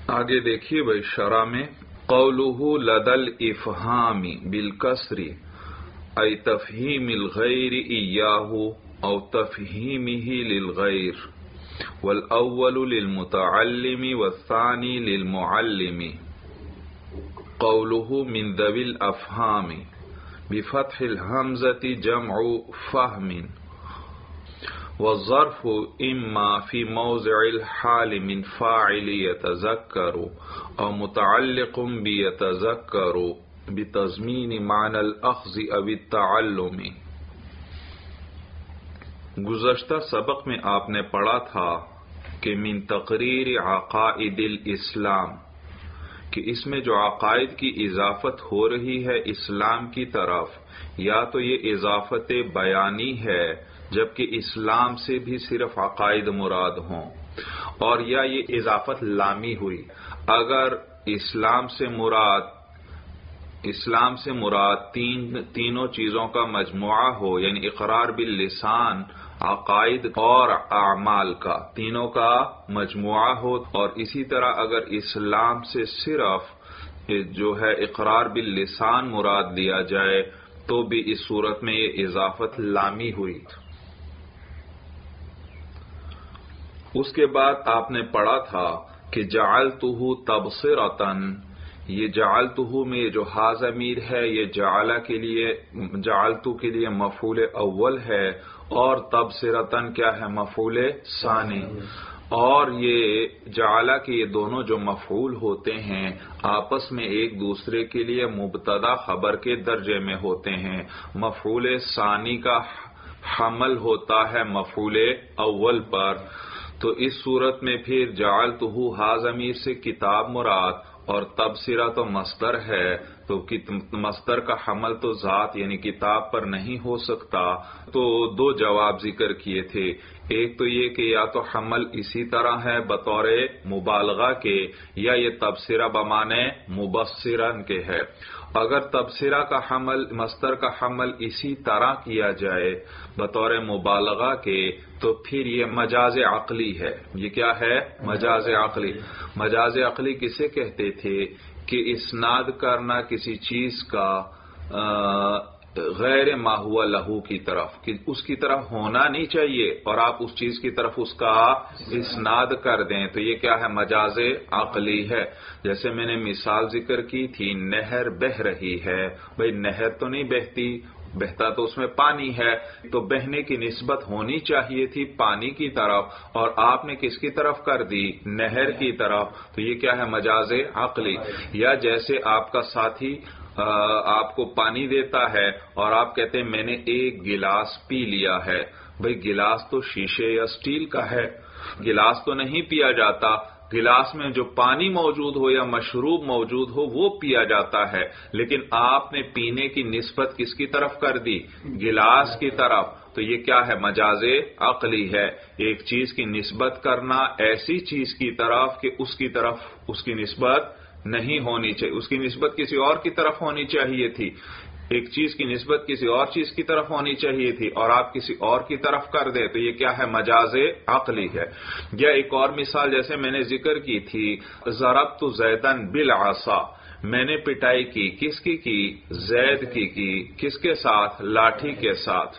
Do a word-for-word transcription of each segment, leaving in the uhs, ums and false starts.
آگے دیکھیے بھائی شرح میں قولہ لدل افہامی بالکسری ای تفہیم الغیر ایاہ او تفہیمہ للغیر والاول للمتعلم والثانی للمعلم قولہ من ذوی الافہام بفتح الحمزة جمع فہم والظرف اما فی موضع الحال من فاعل يتذکر او متعلق بیتذکر بتضمین معنی الاخذ او التعلم۔ گزشتہ سبق میں آپ نے پڑھا تھا کہ من تقریر عقائد الاسلام، کہ اس میں جو عقائد کی اضافت ہو رہی ہے اسلام کی طرف، یا تو یہ اضافت بیانی ہے جبکہ اسلام سے بھی صرف عقائد مراد ہوں، اور یا یہ اضافت لامی ہوئی۔ اگر اسلام سے مراد اسلام سے مراد تین تینوں چیزوں کا مجموعہ ہو، یعنی اقرار باللسان، عقائد اور اعمال کا تینوں کا مجموعہ ہو، اور اسی طرح اگر اسلام سے صرف جو ہے اقرار باللسان مراد لیا جائے تو بھی اس صورت میں یہ اضافت لامی ہوئی۔ اس کے بعد آپ نے پڑھا تھا کہ جعلتہ تبصرۃ، یہ جعلتہ میں یہ جو ہا ضمیر ہے یہ جعل کے لیے جعلتو کے لیے مفعول اول ہے، اور تبصرۃ کیا ہے؟ مفعول ثانی۔ اور یہ جعل کے یہ دونوں جو مفعول ہوتے ہیں آپس میں ایک دوسرے کے لیے مبتدا خبر کے درجے میں ہوتے ہیں۔ مفعول ثانی کا حمل ہوتا ہے مفعول اول پر، تو اس صورت میں پھر جعلتہ ہا ضمیر سے کتاب مراد اور تبصرہ تو مصدر ہے، تو مصدر کا حمل تو ذات یعنی کتاب پر نہیں ہو سکتا۔ تو دو جواب ذکر کیے تھے، ایک تو یہ کہ یا تو حمل اسی طرح ہے بطور مبالغہ کے، یا یہ تبصرہ بمانے مبصرن کے ہے۔ اگر تبصرہ کا حمل مصدر کا حمل اسی طرح کیا جائے بطور مبالغہ کے تو پھر یہ مجاز عقلی ہے۔ یہ کیا ہے؟ مجاز عقلی۔ مجاز عقلی کسے کہتے تھے؟ کہ اسناد کرنا کسی چیز کا غیر ما ہوا لہو کی طرف، کہ اس کی طرف ہونا نہیں چاہیے اور آپ اس چیز کی طرف اس کا اسناد کر دیں، تو یہ کیا ہے؟ مجاز عقلی ہے۔ جیسے میں نے مثال ذکر کی تھی، نہر بہہ رہی ہے، بھئی نہر تو نہیں بہتی، بہتا تو اس میں پانی ہے، تو بہنے کی نسبت ہونی چاہیے تھی پانی کی طرف، اور آپ نے کس کی طرف کر دی؟ نہر کی طرف، تو یہ کیا ہے؟ مجاز عقلی۔ یا جیسے آپ کا ساتھی آپ کو پانی دیتا ہے اور آپ کہتے ہیں میں نے ایک گلاس پی لیا ہے، بھئی گلاس تو شیشے یا سٹیل کا ہے، گلاس تو نہیں پیا جاتا، گلاس میں جو پانی موجود ہو یا مشروب موجود ہو وہ پیا جاتا ہے، لیکن آپ نے پینے کی نسبت کس کی طرف کر دی؟ گلاس کی طرف، تو یہ کیا ہے؟ مجاز عقلی ہے۔ ایک چیز کی نسبت کرنا ایسی چیز کی طرف کہ اس کی طرف اس کی نسبت نہیں ہونی چاہیے، اس کی نسبت کسی اور کی طرف ہونی چاہیے تھی، ایک چیز کی نسبت کسی اور چیز کی طرف ہونی چاہیے تھی اور آپ کسی اور کی طرف کر دیں تو یہ کیا ہے؟ مجاز عقلی ہے۔ یا ایک اور مثال جیسے میں نے ذکر کی تھی، ضربت زیدن بالعصا، میں نے پٹائی کی، کس کی کی؟ زید کی کی، کس کے ساتھ؟ لاٹھی کے ساتھ۔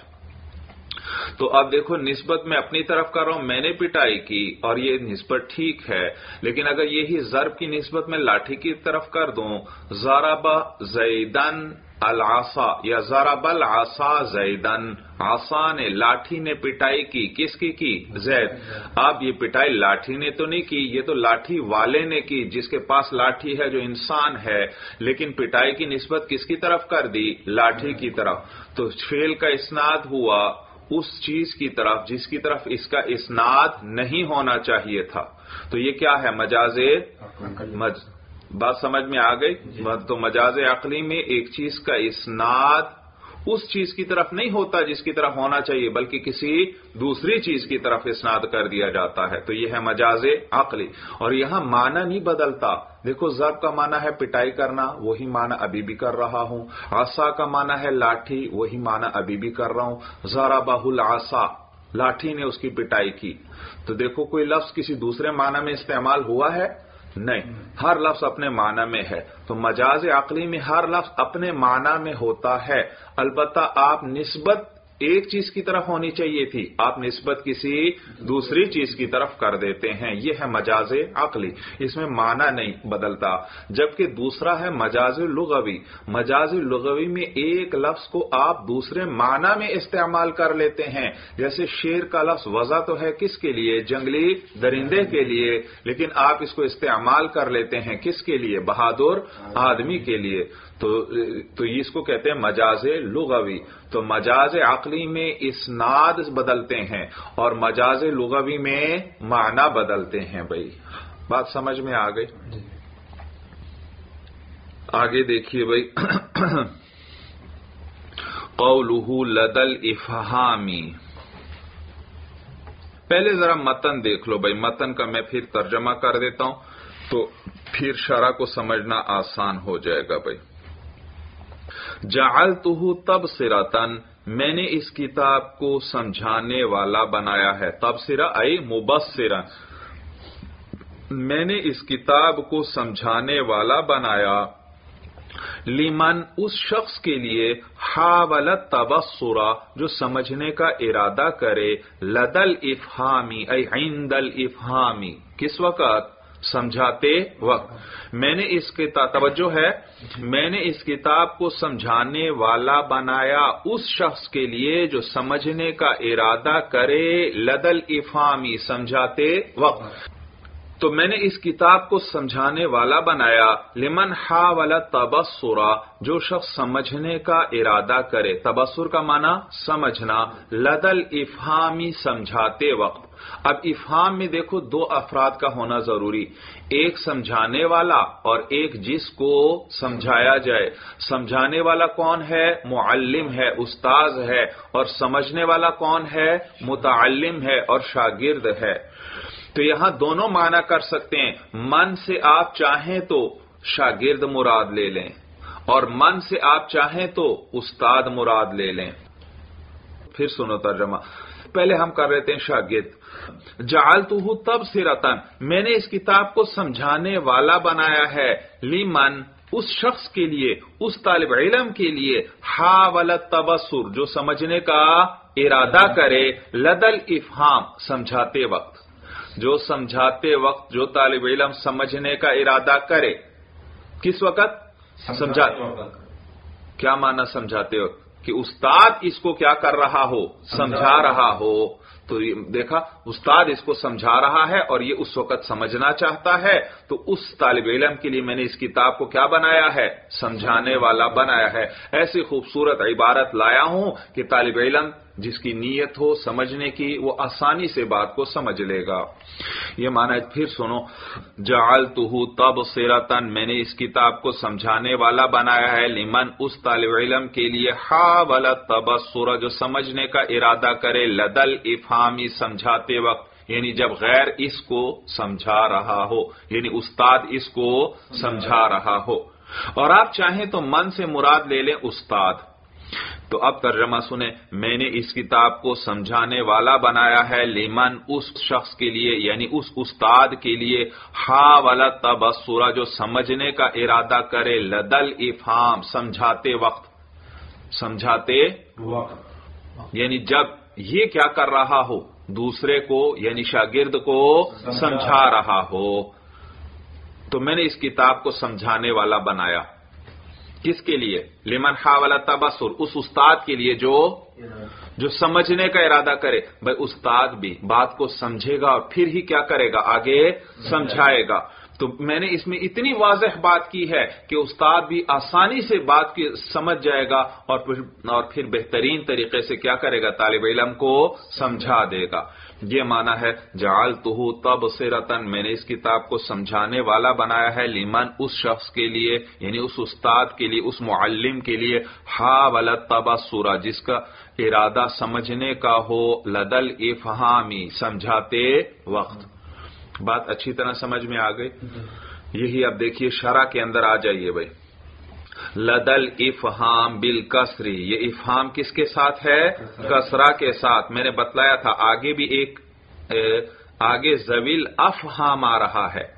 تو اب دیکھو نسبت میں اپنی طرف کر رہا ہوں، میں نے پٹائی کی اور یہ نسبت ٹھیک ہے، لیکن اگر یہی ضرب کی نسبت میں لاٹھی کی طرف کر دوں، ضرب زیدن العصا یا ضرب العصا زیدن، عصا نے لاٹھی نے پٹائی کی، کس کی کی؟ زید۔ اب یہ پٹائی لاٹھی نے تو نہیں کی، یہ تو لاٹھی والے نے کی جس کے پاس لاٹھی ہے جو انسان ہے، لیکن پٹائی کی نسبت کس کی طرف کر دی؟ لاٹھی کی طرف۔ تو فعل کا اسناد ہوا اس چیز کی طرف جس کی طرف اس کا اسناد نہیں ہونا چاہیے تھا، تو یہ کیا ہے؟ مجاز مج... بات سمجھ میں آ گئی؟ تو مجاز عقلی میں ایک چیز کا اسناد اس چیز کی طرف نہیں ہوتا جس کی طرف ہونا چاہیے، بلکہ کسی دوسری چیز کی طرف اسناد کر دیا جاتا ہے، تو یہ ہے مجاز عقلی۔ اور یہاں معنی نہیں بدلتا، دیکھو ضرب کا معنی ہے پٹائی کرنا، وہی معنی ابھی بھی کر رہا ہوں، عصا کا معنی ہے لاٹھی، وہی معنی ابھی بھی کر رہا ہوں، ضربہ العصا، لاٹھی نے اس کی پٹائی کی، تو دیکھو کوئی لفظ کسی دوسرے معنی میں استعمال ہوا ہے؟ نہیں، ہر لفظ اپنے معنی میں ہے، تو مجاز عقلی میں ہر لفظ اپنے معنی میں ہوتا ہے، البتہ آپ نسبت ایک چیز کی طرف ہونی چاہیے تھی، آپ نسبت کسی دوسری چیز کی طرف کر دیتے ہیں، یہ ہے مجاز عقلی، اس میں معنی نہیں بدلتا۔ جبکہ دوسرا ہے مجاز لغوی، مجاز لغوی میں ایک لفظ کو آپ دوسرے معنی میں استعمال کر لیتے ہیں، جیسے شیر کا لفظ وضع تو ہے کس کے لیے؟ جنگلی درندے کے لیے، لیکن آپ اس کو استعمال کر لیتے ہیں کس کے لیے؟ بہادر آدمی کے لیے، تو تو اس کو کہتے ہیں مجاز لغوی۔ تو مجاز عقلی میں اسناد بدلتے ہیں اور مجاز لغوی میں معنی بدلتے ہیں۔ بھائی بات سمجھ میں آ گئی؟ آگے دیکھیے بھائی، قولہ لدى الافہامی، پہلے ذرا متن دیکھ لو بھائی، متن کا میں پھر ترجمہ کر دیتا ہوں تو پھر شرح کو سمجھنا آسان ہو جائے گا بھائی۔ جعلتہ تبصرۃ، میں نے اس کتاب کو سمجھانے والا بنایا ہے، تبصرہ ای مبصرہ، میں نے اس کتاب کو سمجھانے والا بنایا، لمن اس شخص کے لیے، حاول التبصر جو سمجھنے کا ارادہ کرے، لدى الافہامی ای عند الافہامی، کس وقت؟ سمجھاتے وقت۔ میں نے اس کتاب، توجہ ہے، میں نے اس کتاب کو سمجھانے والا بنایا اس شخص کے لیے جو سمجھنے کا ارادہ کرے، لدى الافہامی، سمجھاتے وقت۔ تو میں نے اس کتاب کو سمجھانے والا بنایا، لمن حاول التبصر جو شخص سمجھنے کا ارادہ کرے، تبصر کا معنی سمجھنا، لدى الافہامی سمجھاتے وقت۔ اب افہام میں دیکھو دو افراد کا ہونا ضروری، ایک سمجھانے والا اور ایک جس کو سمجھایا جائے۔ سمجھانے والا کون ہے؟ معلم ہے، استاذ ہے، اور سمجھنے والا کون ہے؟ متعلم ہے اور شاگرد ہے۔ تو یہاں دونوں معنی کر سکتے ہیں، من سے آپ چاہیں تو شاگرد مراد لے لیں اور من سے آپ چاہیں تو استاد مراد لے لیں۔ پھر سنو ترجمہ، پہلے ہم کر رہے ہیں شاگرد۔ جعلتہ تبصرۃ، میں نے اس کتاب کو سمجھانے والا بنایا ہے، لمن اس شخص کے لیے، اس طالب علم کے لیے، حاول التبصر جو سمجھنے کا ارادہ کرے، لدى الافہام سمجھاتے وقت، جو سمجھاتے وقت جو طالب علم سمجھنے کا ارادہ کرے، کس وقت؟ سمجھاتے وقت۔ کیا معنی سمجھاتے وقت؟ کہ استاد اس کو کیا کر رہا ہو؟ سمجھا رہا ہو۔ تو دیکھا، استاد اس کو سمجھا رہا ہے اور یہ اس وقت سمجھنا چاہتا ہے، تو اس طالب علم کے لیے میں نے اس کتاب کو کیا بنایا ہے؟ سمجھانے والا بنایا ہے۔ ایسی خوبصورت عبارت لایا ہوں کہ طالب علم جس کی نیت ہو سمجھنے کی، وہ آسانی سے بات کو سمجھ لے گا۔ یہ معنی پھر سنو، جعلتہ تبصرۃ، میں نے اس کتاب کو سمجھانے والا بنایا ہے، لمن اس طالب علم کے لیے، حاول التبصر جو سمجھنے کا ارادہ کرے، لدى الافہامی سمجھاتے وقت، یعنی جب غیر اس کو سمجھا رہا ہو، یعنی استاد اس کو سمجھا رہا ہو۔ اور آپ چاہیں تو من سے مراد لے لیں استاد۔ تو اب ترجمہ سنیں، میں نے اس کتاب کو سمجھانے والا بنایا ہے، لمن اس شخص کے لیے، یعنی اس استاد کے لیے، حاول التبصر جو سمجھنے کا ارادہ کرے، لدى الافہام سمجھاتے وقت، سمجھاتے وقت، یعنی جب یہ کیا کر رہا ہو؟ دوسرے کو یعنی شاگرد کو سمجھا رہا ہو۔ تو میں نے اس کتاب کو سمجھانے والا بنایا، کس کے لیے؟ لمن حاول التبصر، اس استاد کے لیے جو جو سمجھنے کا ارادہ کرے۔ بھائی استاد بھی بات کو سمجھے گا اور پھر ہی کیا کرے گا؟ آگے سمجھائے گا۔ تو میں نے اس میں اتنی واضح بات کی ہے کہ استاد بھی آسانی سے بات کی سمجھ جائے گا اور پھر اور پھر بہترین طریقے سے کیا کرے گا؟ طالب علم کو سمجھا دے گا۔ یہ معنی ہے جعلتہ تبصرۃ، میں نے اس کتاب کو سمجھانے والا بنایا ہے، لمن اس شخص کے لیے، یعنی اس استاد کے لیے، اس معلم کے لیے، حاول التبصر جس کا ارادہ سمجھنے کا ہو، لدى الافہامی سمجھاتے وقت۔ بات اچھی طرح سمجھ میں آ گئی؟ یہی اب دیکھیے شرح کے اندر آ جائیے بھائی، لدى الافہام بالکسر، یہ افہام کس کے ساتھ ہے؟ کسرہ کے ساتھ۔ میں نے بتلایا تھا آگے بھی ایک آگے ذویل افہام آ رہا ہے،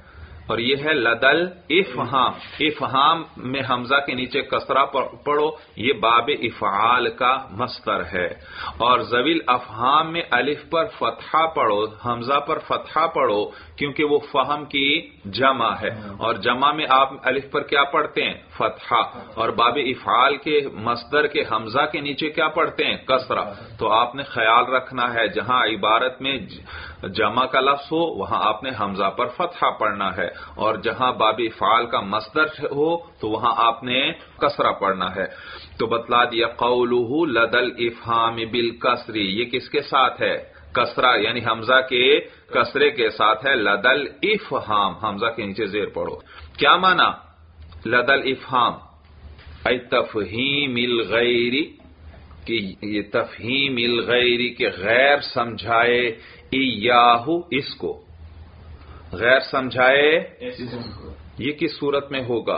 اور یہ ہے لدل افہام. افہام میں حمزہ کے نیچے کسرہ پڑھو، یہ باب افعال کا مصدر ہے. اور ذویل افہام میں الف پر فتحہ پڑھو، حمزہ پر فتحہ پڑھو، کیونکہ وہ فہم کی جمع ہے، اور جمع میں آپ الف پر کیا پڑھتے ہیں؟ فتحہ. اور باب افعال کے مصدر کے حمزہ کے نیچے کیا پڑھتے ہیں؟ کسرہ. تو آپ نے خیال رکھنا ہے جہاں عبارت میں جمع کا لفظ ہو وہاں آپ نے حمزہ پر فتحہ پڑھنا ہے، اور جہاں باب افعال کا مصدر ہو تو وہاں آپ نے کسرہ پڑھنا ہے. تو بتلا دیا قولہ لدل افہام بالکسر، یہ کس کے ساتھ ہے؟ کسرہ، یعنی حمزہ کے کسرے کے ساتھ ہے. لدل افہام، حمزہ کے نیچے زیر پڑھو. کیا معنی لدل افہام؟ ای تفہیم الغیر، کہ یہ تفہیم الغیر کے غیر سمجھائے، ایاہو اس کو غیر سمجھائے. یہ کس صورت میں ہوگا؟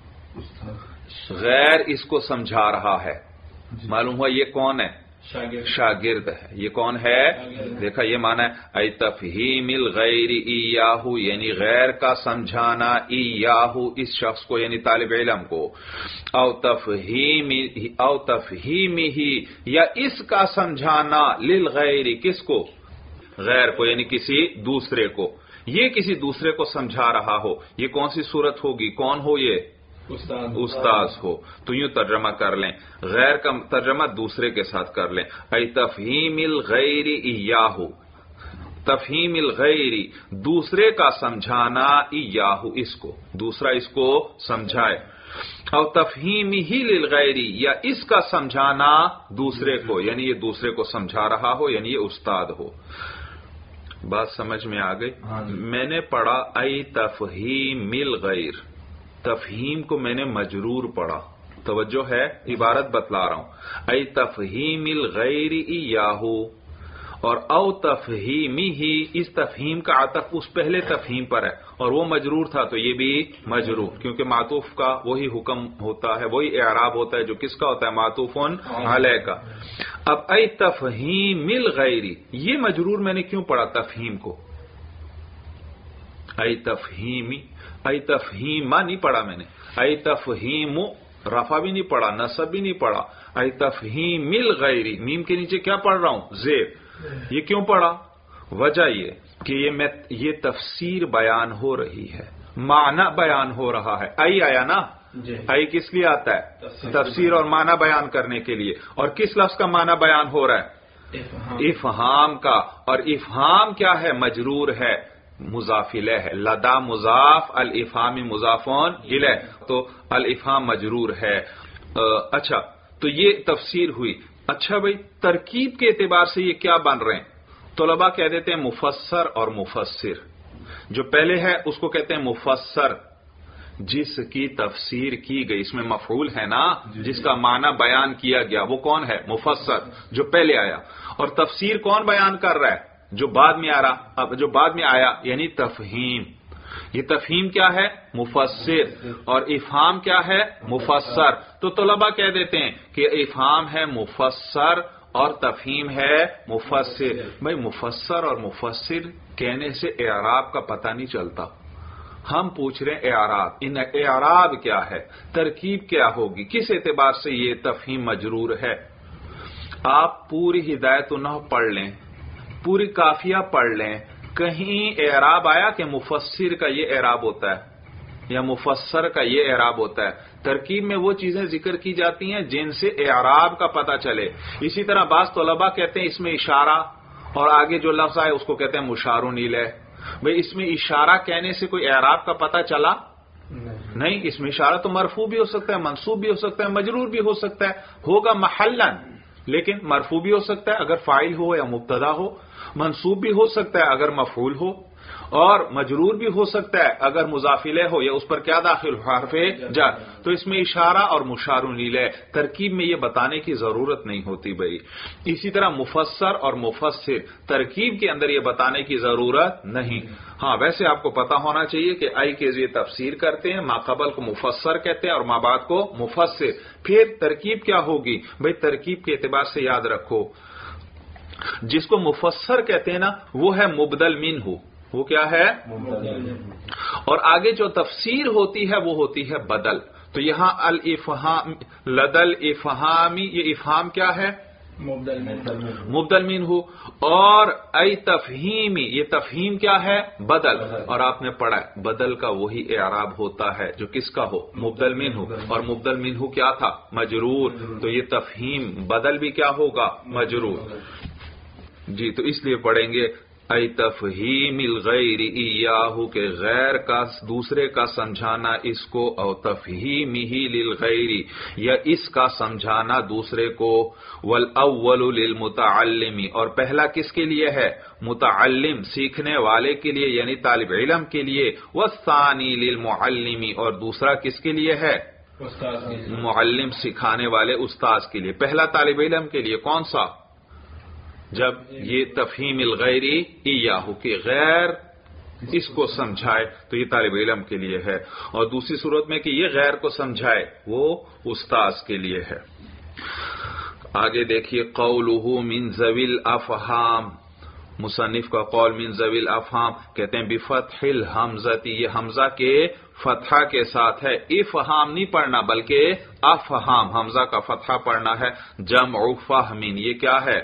غیر اس کو سمجھا رہا ہے. معلوم ہوا یہ کون ہے؟ شاگرد ہے. یہ کون ہے؟ دیکھا یہ معنی ہے ای تفہیم الغیر ایاہو، یعنی غیر کا سمجھانا، ایاہو اس شخص کو یعنی طالب علم کو. او تفہیم او تفہیمہ، یا اس کا سمجھانا، للغیر کس کو؟ غیر کو، یعنی کسی دوسرے کو. یہ کسی دوسرے کو سمجھا رہا ہو، یہ کون سی صورت ہوگی؟ کون ہو یہ؟ استاد, استاد ہو. تو یوں ترجمہ کر لیں، غیر کا ترجمہ دوسرے کے ساتھ کر لیں. ای تفہیم الغیر ایاہو، تفہیم الغیر دوسرے کا سمجھانا، ایاہو اس کو، دوسرا اس کو سمجھائے. او تفہیمہ للغیر، یا اس کا سمجھانا دوسرے کو، یعنی یہ دوسرے کو سمجھا رہا ہو، یعنی یہ استاد ہو. بات سمجھ میں آ گئی؟ میں نے پڑھا ای تفہیم الغیر، تفہیم کو میں نے مجرور پڑھا. توجہ ہے، عبارت بتلا رہا ہوں. ای تفہیم الغیر ایاہو، اور او تفہیمہ، اس تفہیم کا عطف اس پہلے تفہیم پر ہے اور وہ مجرور تھا تو یہ بھی مجرور، کیونکہ معطوف کا وہی حکم ہوتا ہے، وہی اعراب ہوتا ہے جو کس کا ہوتا ہے؟ معطوف علیہ کا. اب ای تفہیم الغیر، یہ مجرور میں نے کیوں پڑھا تفہیم کو؟ ای تفہیمی، ای تفہیمہ نہیں پڑھا میں نے. ای تفہیم رفع بھی نہیں پڑھا، نصب بھی نہیں پڑھا. ای تفہیم الغیر، میم کے نیچے کیا پڑھ رہا ہوں؟ زیر. یہ کیوں پڑھا؟ وجہ یہ کہ یہ میں یہ تفسیر بیان ہو رہی ہے، معنی بیان ہو رہا ہے. ای آیا نا، ای کس لیے آتا ہے؟ تفسیر اور معنی بیان کرنے کے لیے. اور کس لفظ کا معنی بیان ہو رہا ہے؟ افہام کا. اور افہام کیا ہے؟ مجرور ہے، مضاف الیہ ہے. لدا مضاف، الافہام مضافون الیہ، تو الافہام مجرور ہے. اچھا تو یہ تفسیر ہوئی. اچھا بھائی، ترکیب کے اعتبار سے یہ کیا بن رہے ہیں؟ طلباء کہہ دیتے ہیں مفسر اور مفسر. جو پہلے ہے اس کو کہتے ہیں مفسر، جس کی تفسیر کی گئی، اس میں مفعول ہے نا، جس کا معنی بیان کیا گیا، وہ کون ہے؟ مفسر، جو پہلے آیا. اور تفسیر کون بیان کر رہا ہے؟ جو بعد میں آ رہا، جو بعد میں آیا، یعنی تفہیم. یہ تفہیم کیا ہے؟ مفسر. اور افہام کیا ہے؟ مفسر. تو طلباء کہہ دیتے ہیں کہ افہام ہے مفسر اور تفہیم ہے مفسر. بھائی مفسر اور مفسر کہنے سے اعراب کا پتہ نہیں چلتا. ہم پوچھ رہے ہیں اعراب، ان اعراب کیا ہے، ترکیب کیا ہوگی، کس اعتبار سے یہ تفہیم مجرور ہے. آپ پوری ہدایت النحو پڑھ لیں، پوری کافیہ پڑھ لیں، کہیں اعراب آیا کہ مفسر کا یہ اعراب ہوتا ہے یا مفسر کا یہ اعراب ہوتا ہے. ترکیب میں وہ چیزیں ذکر کی جاتی ہیں جن سے اعراب کا پتہ چلے. اسی طرح بعض طلباء کہتے ہیں اس میں اشارہ، اور آگے جو لفظ آئے اس کو کہتے ہیں مشار الیہ. بھئی اس میں اشارہ کہنے سے کوئی اعراب کا پتہ چلا؟ نہیں. اس میں اشارہ تو مرفوع بھی ہو سکتا ہے، منصوب بھی ہو سکتا ہے، مجرور بھی ہو سکتا ہے، ہوگا محلاً، لیکن مرفوع بھی ہو سکتا ہے اگر فاعل ہو یا مبتدا ہو، منصوب بھی ہو سکتا ہے اگر مفعول ہو، اور مجرور بھی ہو سکتا ہے اگر مضاف الیہ ہو یا اس پر کیا داخل ہو؟ حرف جر. تو اس میں اشارہ اور مشار الیہ ترکیب میں یہ بتانے کی ضرورت نہیں ہوتی بھائی. اسی طرح مفسر اور مفسر ترکیب کے اندر یہ بتانے کی ضرورت نہیں. ہاں ویسے آپ کو پتا ہونا چاہیے کہ ای کے ذریعے تفسیر کرتے ہیں، ما قبل کو مفسر کہتے ہیں اور ما بعد کو مفسر. پھر ترکیب کیا ہوگی بھائی؟ ترکیب کے اعتبار سے یاد رکھو، جس کو مفسر کہتے ہیں نا وہ ہے مبدل منہ. وہ کیا ہے؟ اور آگے جو تفسیر ہوتی ہے وہ ہوتی ہے بدل. تو یہاں الافہام لدل افہامی، یہ افہام کیا ہے؟ مبدل منہ. اور ای تفہیمی، یہ تفہیم کیا ہے؟ بدل. اور آپ نے پڑھا بدل کا وہی اعراب ہوتا ہے جو کس کا ہو؟ مبدل منہ. اور مبدل منہ کیا تھا؟ مجرور. تو یہ تفہیم بدل بھی کیا ہوگا؟ مجرور. جی تو اس لیے پڑھیں گے ای تفہیم الغیر ایاہ، کہ غیر کا دوسرے کا سمجھانا اس کو، او تفہیمہ للغیر، یا اس کا سمجھانا دوسرے کو. والاول للمتعلم، اور پہلا کس کے لیے ہے؟ متعلم سیکھنے والے کے لیے یعنی طالب علم کے لیے. والثانی للمعلم، اور دوسرا کس کے لیے ہے؟ معلم سکھانے والے استاذ کے لیے. پہلا طالب علم کے لیے کون سا؟ جب یہ تفہیم الغیری ایاہو کہ غیر اس کو سمجھائے تو یہ طالب علم کے لیے ہے. اور دوسری صورت میں کہ یہ غیر کو سمجھائے وہ استاذ کے لیے ہے. آگے دیکھیے قولہ من ذوی الافہام، مصنف کا قول من ذوی الافہام، کہتے ہیں بفتح الحمزتی، یہ حمزہ کے فتحہ کے ساتھ ہے. افہام نہیں پڑھنا بلکہ افہام، حمزہ کا فتحہ پڑھنا ہے. جمع فہمین، یہ کیا ہے؟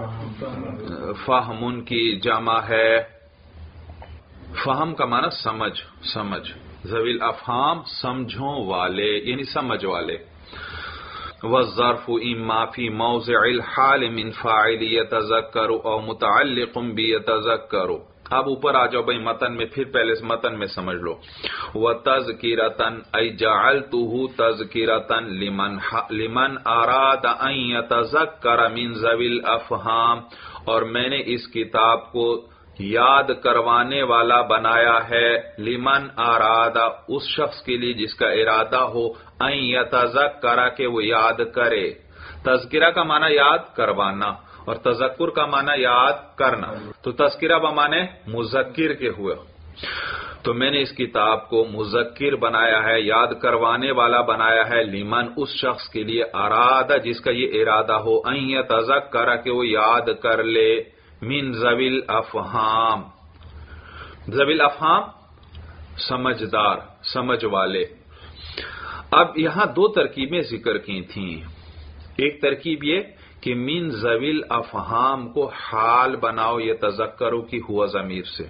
فہمن کی جمع ہے. فہم کا معنی سمجھ، سمجھ. ذوی الافہام سمجھوں والے یعنی سمجھ والے. والظرف اما فی موضع الحال من فاعل یتذکر او متعلق بیتذکر. اب اوپر آ جاؤ بھائی متن میں، پھر پہلے سے متن میں سمجھ لو. وَتَذْكِرَةً ای جعلتہ تذکرةً لمن لمن اراد ان یتذکر من ذوی الافہام، اور میں نے اس کتاب کو یاد کروانے والا بنایا ہے. لمن ارادہ، اس شخص کے لیے جس کا ارادہ ہو، ان یتذکر کہ وہ یاد کرے. تذکرہ کا معنی یاد کروانا اور تذکر کا معنی یاد کرنا. تو تذکرہ بمانے مذکر کے ہوئے. تو میں نے اس کتاب کو مذکر بنایا ہے، یاد کروانے والا بنایا ہے. لمن اس شخص کے لیے ارادہ جس کا یہ ارادہ ہو، ان یتذکر کہ وہ یاد کر لے. من ذوی الافہام، ذوی الافہام سمجھدار، سمجھ والے. اب یہاں دو ترکیبیں ذکر کی تھیں. ایک ترکیب یہ کہ من ذوی الافہام کو حال بناؤ یتذکروا کی ہوا ضمیر سے.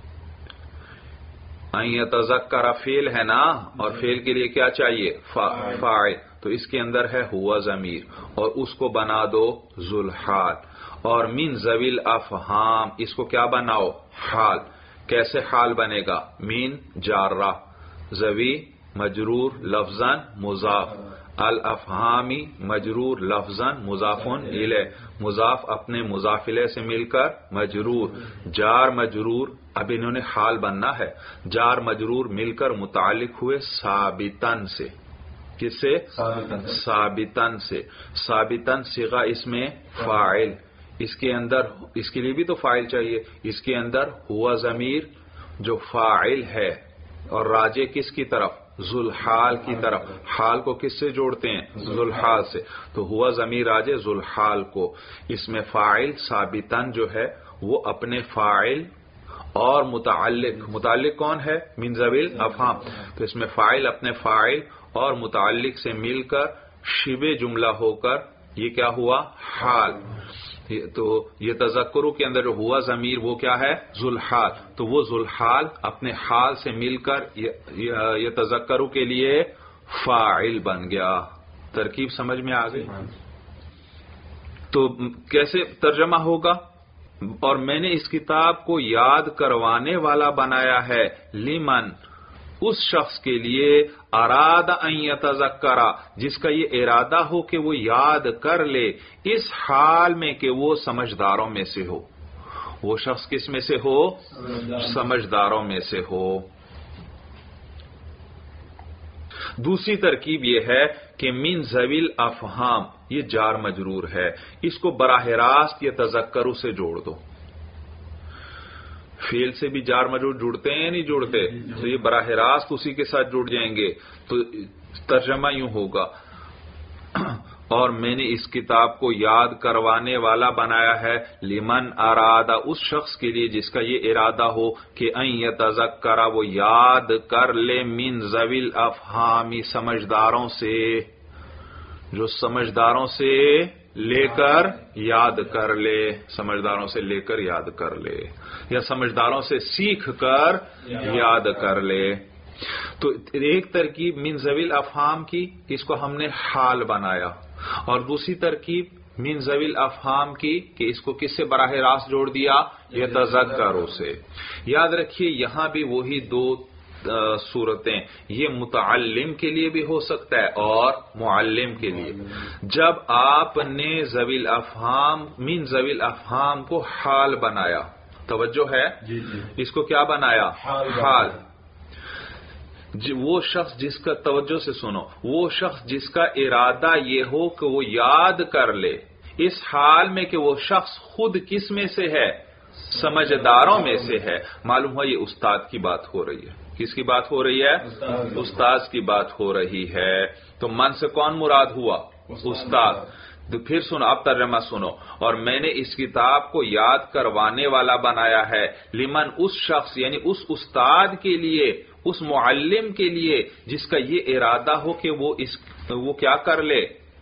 ان یتذکر فعل ہے نا، اور فعل کے لیے کیا چاہیے؟ فاعل. تو اس کے اندر ہے ہوا ضمیر اور اس کو بنا دو ذوالحال. اور من ذوی الافہام اس کو کیا بناؤ؟ حال. کیسے حال بنے گا؟ من جارہ، ذوی مجرور لفظاً مضاف، الافہامی مجرور لفظاً مضاف الیہ، مضاف اپنے مضاف الیہ سے مل کر مجرور. جار مجرور، اب انہوں نے حال بننا ہے. جار مجرور مل کر متعلق ہوئے ثابتاً سے. کس سے؟ ثابتاً سے. ثابتاً صیغہ اس میں فاعل، اس کے اندر اس کے لیے بھی تو فاعل چاہیے. اس کے اندر ہوا ضمیر جو فاعل ہے اور راجع کس کی طرف؟ ذوالحال کی طرف. حال کو کس سے جوڑتے ہیں؟ ذوالحال سے. تو ہوا ضمیر راجع ذوالحال کو. اس میں فاعل ثابتاً جو ہے وہ اپنے فاعل اور متعلق، متعلق کون ہے؟ من ذوی الافہام. تو اس میں فاعل اپنے فاعل اور متعلق سے مل کر شبہ جملہ ہو کر یہ کیا ہوا؟ حال. تو یہ تذکروں کے اندر جو ہوا ضمیر وہ کیا ہے؟ ذوالحال. تو وہ ذوالحال اپنے حال سے مل کر یہ تذکروں کے لیے فاعل بن گیا. ترکیب سمجھ میں آ گئی؟ تو کیسے ترجمہ ہوگا؟ اور میں نے اس کتاب کو یاد کروانے والا بنایا ہے. لمن اس شخص کے لیے اراد ان یتذکر جس کا یہ ارادہ ہو کہ وہ یاد کر لے، اس حال میں کہ وہ سمجھداروں میں سے ہو. وہ شخص کس میں سے ہو؟ سمجھداروں میں سے ہو. دوسری ترکیب یہ ہے کہ من ذوی الافہام یہ جار مجرور ہے، اس کو براہ راست یہ تذکروا سے جوڑ دو. فعل سے بھی جار مجرور جڑتے ہیں یا نہیں جڑتے؟ تو یہ براہ راست اسی کے ساتھ جڑ جائیں گے. تو ترجمہ یوں ہوگا اور میں نے اس کتاب کو یاد کروانے والا بنایا ہے لمن ارادہ اس شخص کے لیے جس کا یہ ارادہ ہو کہ ان یتذکر وہ یاد کر لے من ذوی الافہام سمجھداروں سے، جو سمجھداروں سے لے کر یاد کر لے، سمجھداروں سے لے کر یاد کر لے، یا سمجھداروں سے سیکھ کر یاد کر لے۔ تو ایک ترکیب من ذوی الافہام کی، اس کو ہم نے حال بنایا، اور دوسری ترکیب من ذوی الافہام کی کہ اس کو کس سے براہ راست جوڑ دیا؟ یتذکروا سے۔ یاد رکھیے یہاں بھی وہی دو صورتیں، یہ متعلم کے لیے بھی ہو سکتا ہے اور معلم کے لیے۔ جب آپ نے ذوی الافہام من ذوی الافہام کو حال بنایا، توجہ ہے، جی جی اس کو کیا بنایا؟ حال۔ وہ شخص جس کا، توجہ سے سنو، وہ شخص جس کا ارادہ یہ ہو کہ وہ یاد کر لے، اس حال میں کہ وہ شخص خود کس میں سے ہے؟ سمجھداروں میں سے ہے۔ معلوم ہوا یہ استاد کی بات ہو رہی ہے۔ کس کی بات ہو رہی ہے؟ استاد کی بات ہو رہی ہے۔ تو من سے کون مراد ہوا؟ استاد۔ تو پھر سنو، اب ترجمہ سنو، اور میں نے اس کتاب کو یاد کروانے والا بنایا ہے لمن اس شخص یعنی اس استاد کے لیے، اس معلم کے لیے جس کا یہ ارادہ ہو کہ وہ اس وہ کیا کر لے؟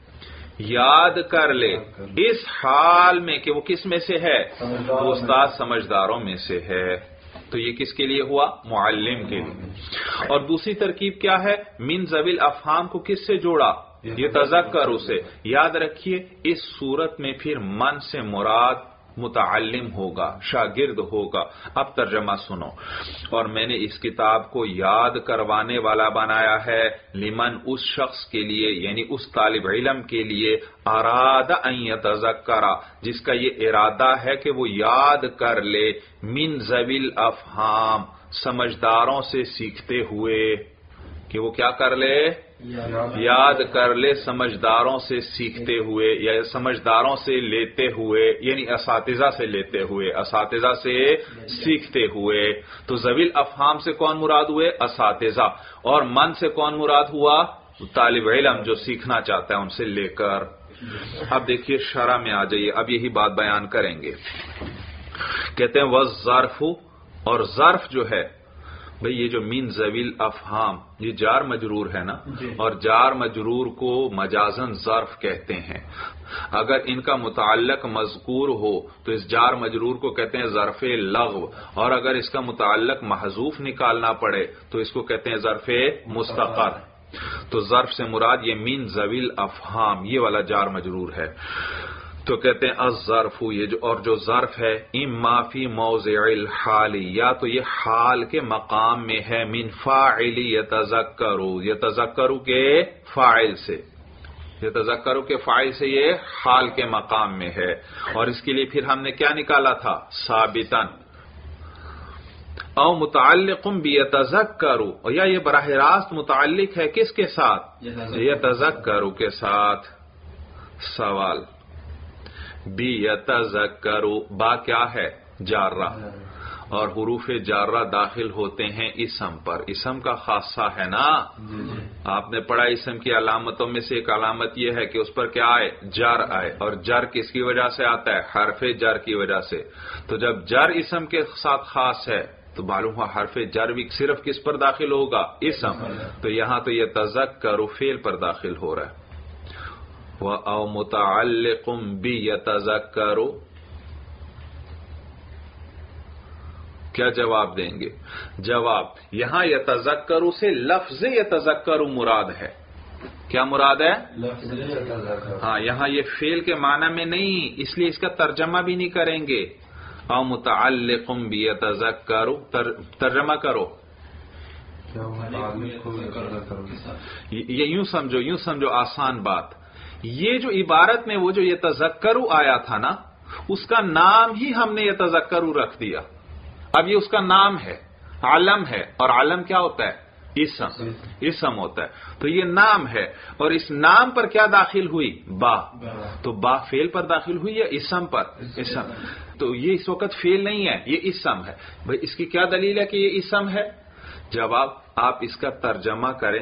یاد کر لے، اس حال میں کہ وہ کس میں سے ہے؟ وہ استاد سمجھداروں میں سے ہے۔ تو یہ کس کے لیے ہوا؟ معلم کے لیے۔ اور دوسری ترکیب کیا ہے؟ من ذوی الافہام کو کس سے جوڑا؟ یتذکروا سے۔ یاد رکھیے اس صورت میں پھر من سے مراد متعلم ہوگا، شاگرد ہوگا۔ اب ترجمہ سنو، اور میں نے اس کتاب کو یاد کروانے والا بنایا ہے لمن اس شخص کے لیے یعنی اس طالب علم کے لیے ارادہ ان یتذکر جس کا یہ ارادہ ہے کہ وہ یاد کر لے من ذوی الافہام سمجھداروں سے سیکھتے ہوئے، کہ وہ کیا کر لے؟ یاد کر لے سمجھداروں سے سیکھتے ہوئے، یا سمجھداروں سے لیتے ہوئے، یعنی اساتذہ سے لیتے ہوئے، اساتذہ سے سیکھتے ہوئے۔ تو ذوی الافہام سے کون مراد ہوئے؟ اساتذہ۔ اور من سے کون مراد ہوا؟ طالب علم جو سیکھنا چاہتا ہے ان سے لے کر۔ اب دیکھیے شرح میں آ جائیے، اب یہی بات بیان کریں گے۔ کہتے ہیں والظرف، اور ظرف جو ہے بھئی یہ جو من ذوی الافہام یہ جار مجرور ہے نا، اور جار مجرور کو مجازن ظرف کہتے ہیں۔ اگر ان کا متعلق مذکور ہو تو اس جار مجرور کو کہتے ہیں ظرف لغو، اور اگر اس کا متعلق محذوف نکالنا پڑے تو اس کو کہتے ہیں ظرف مستقر۔ تو ظرف سے مراد یہ من ذوی الافہام یہ والا جار مجرور ہے۔ تو کہتے ہیں الظرف، یہ جو اور جو ظرف ہے اما فی موضع الحال، یا تو یہ حال کے مقام میں ہے من فاعل یتذکروا، یتذکروا کے فاعل سے، یتذکروا کے فاعل سے یہ حال کے مقام میں ہے۔ اور اس کے لیے پھر ہم نے کیا نکالا تھا؟ ثابتاً او متعلق بیتذکروا، یا یہ براہ راست متعلق ہے کس کے ساتھ؟ یتذکروا کے ساتھ۔ سوال بی یتذکروا، با کیا ہے؟ جارہ، اور حروف جارہ داخل ہوتے ہیں اسم پر۔ اسم کا خاصہ ہے نا، آپ نے پڑھا اسم کی علامتوں میں سے ایک علامت یہ ہے کہ اس پر کیا آئے؟ جر آئے، اور جر کس کی وجہ سے آتا ہے؟ حرف جر کی وجہ سے۔ تو جب جر اسم کے ساتھ خاص ہے تو معلوم ہوا حرف جر بھی صرف کس پر داخل ہوگا؟ اسم۔ تو یہاں تو یہ تذکروا فعل پر داخل ہو رہا ہے۔ او متعلق بیتذکروا، کیا جواب دیں گے؟ جواب یہاں یتذکروا سے لفظ یتذکروا مراد ہے۔ کیا مراد ہے؟ ہاں، یہاں یہ فعل کے معنی میں نہیں، اس لیے اس کا ترجمہ بھی نہیں کریں گے۔ او متعلق بیتذکروا، ترجمہ کرو۔ یہ یوں سمجھو، یوں سمجھو آسان بات، یہ جو عبارت میں وہ جو یتذکروا آیا تھا نا، اس کا نام ہی ہم نے یتذکروا رکھ دیا۔ اب یہ اس کا نام ہے، علم ہے، اور علم کیا ہوتا ہے؟ اسم، اسم ہوتا ہے۔ تو یہ نام ہے، اور اس نام پر کیا داخل ہوئی؟ با۔ تو با فعل پر داخل ہوئی یا اسم پر؟ اسم۔ تو یہ اس وقت فعل نہیں ہے، یہ اسم ہے۔ بھئی اس کی کیا دلیل ہے کہ یہ اسم ہے؟ جواب آپ اس کا ترجمہ کریں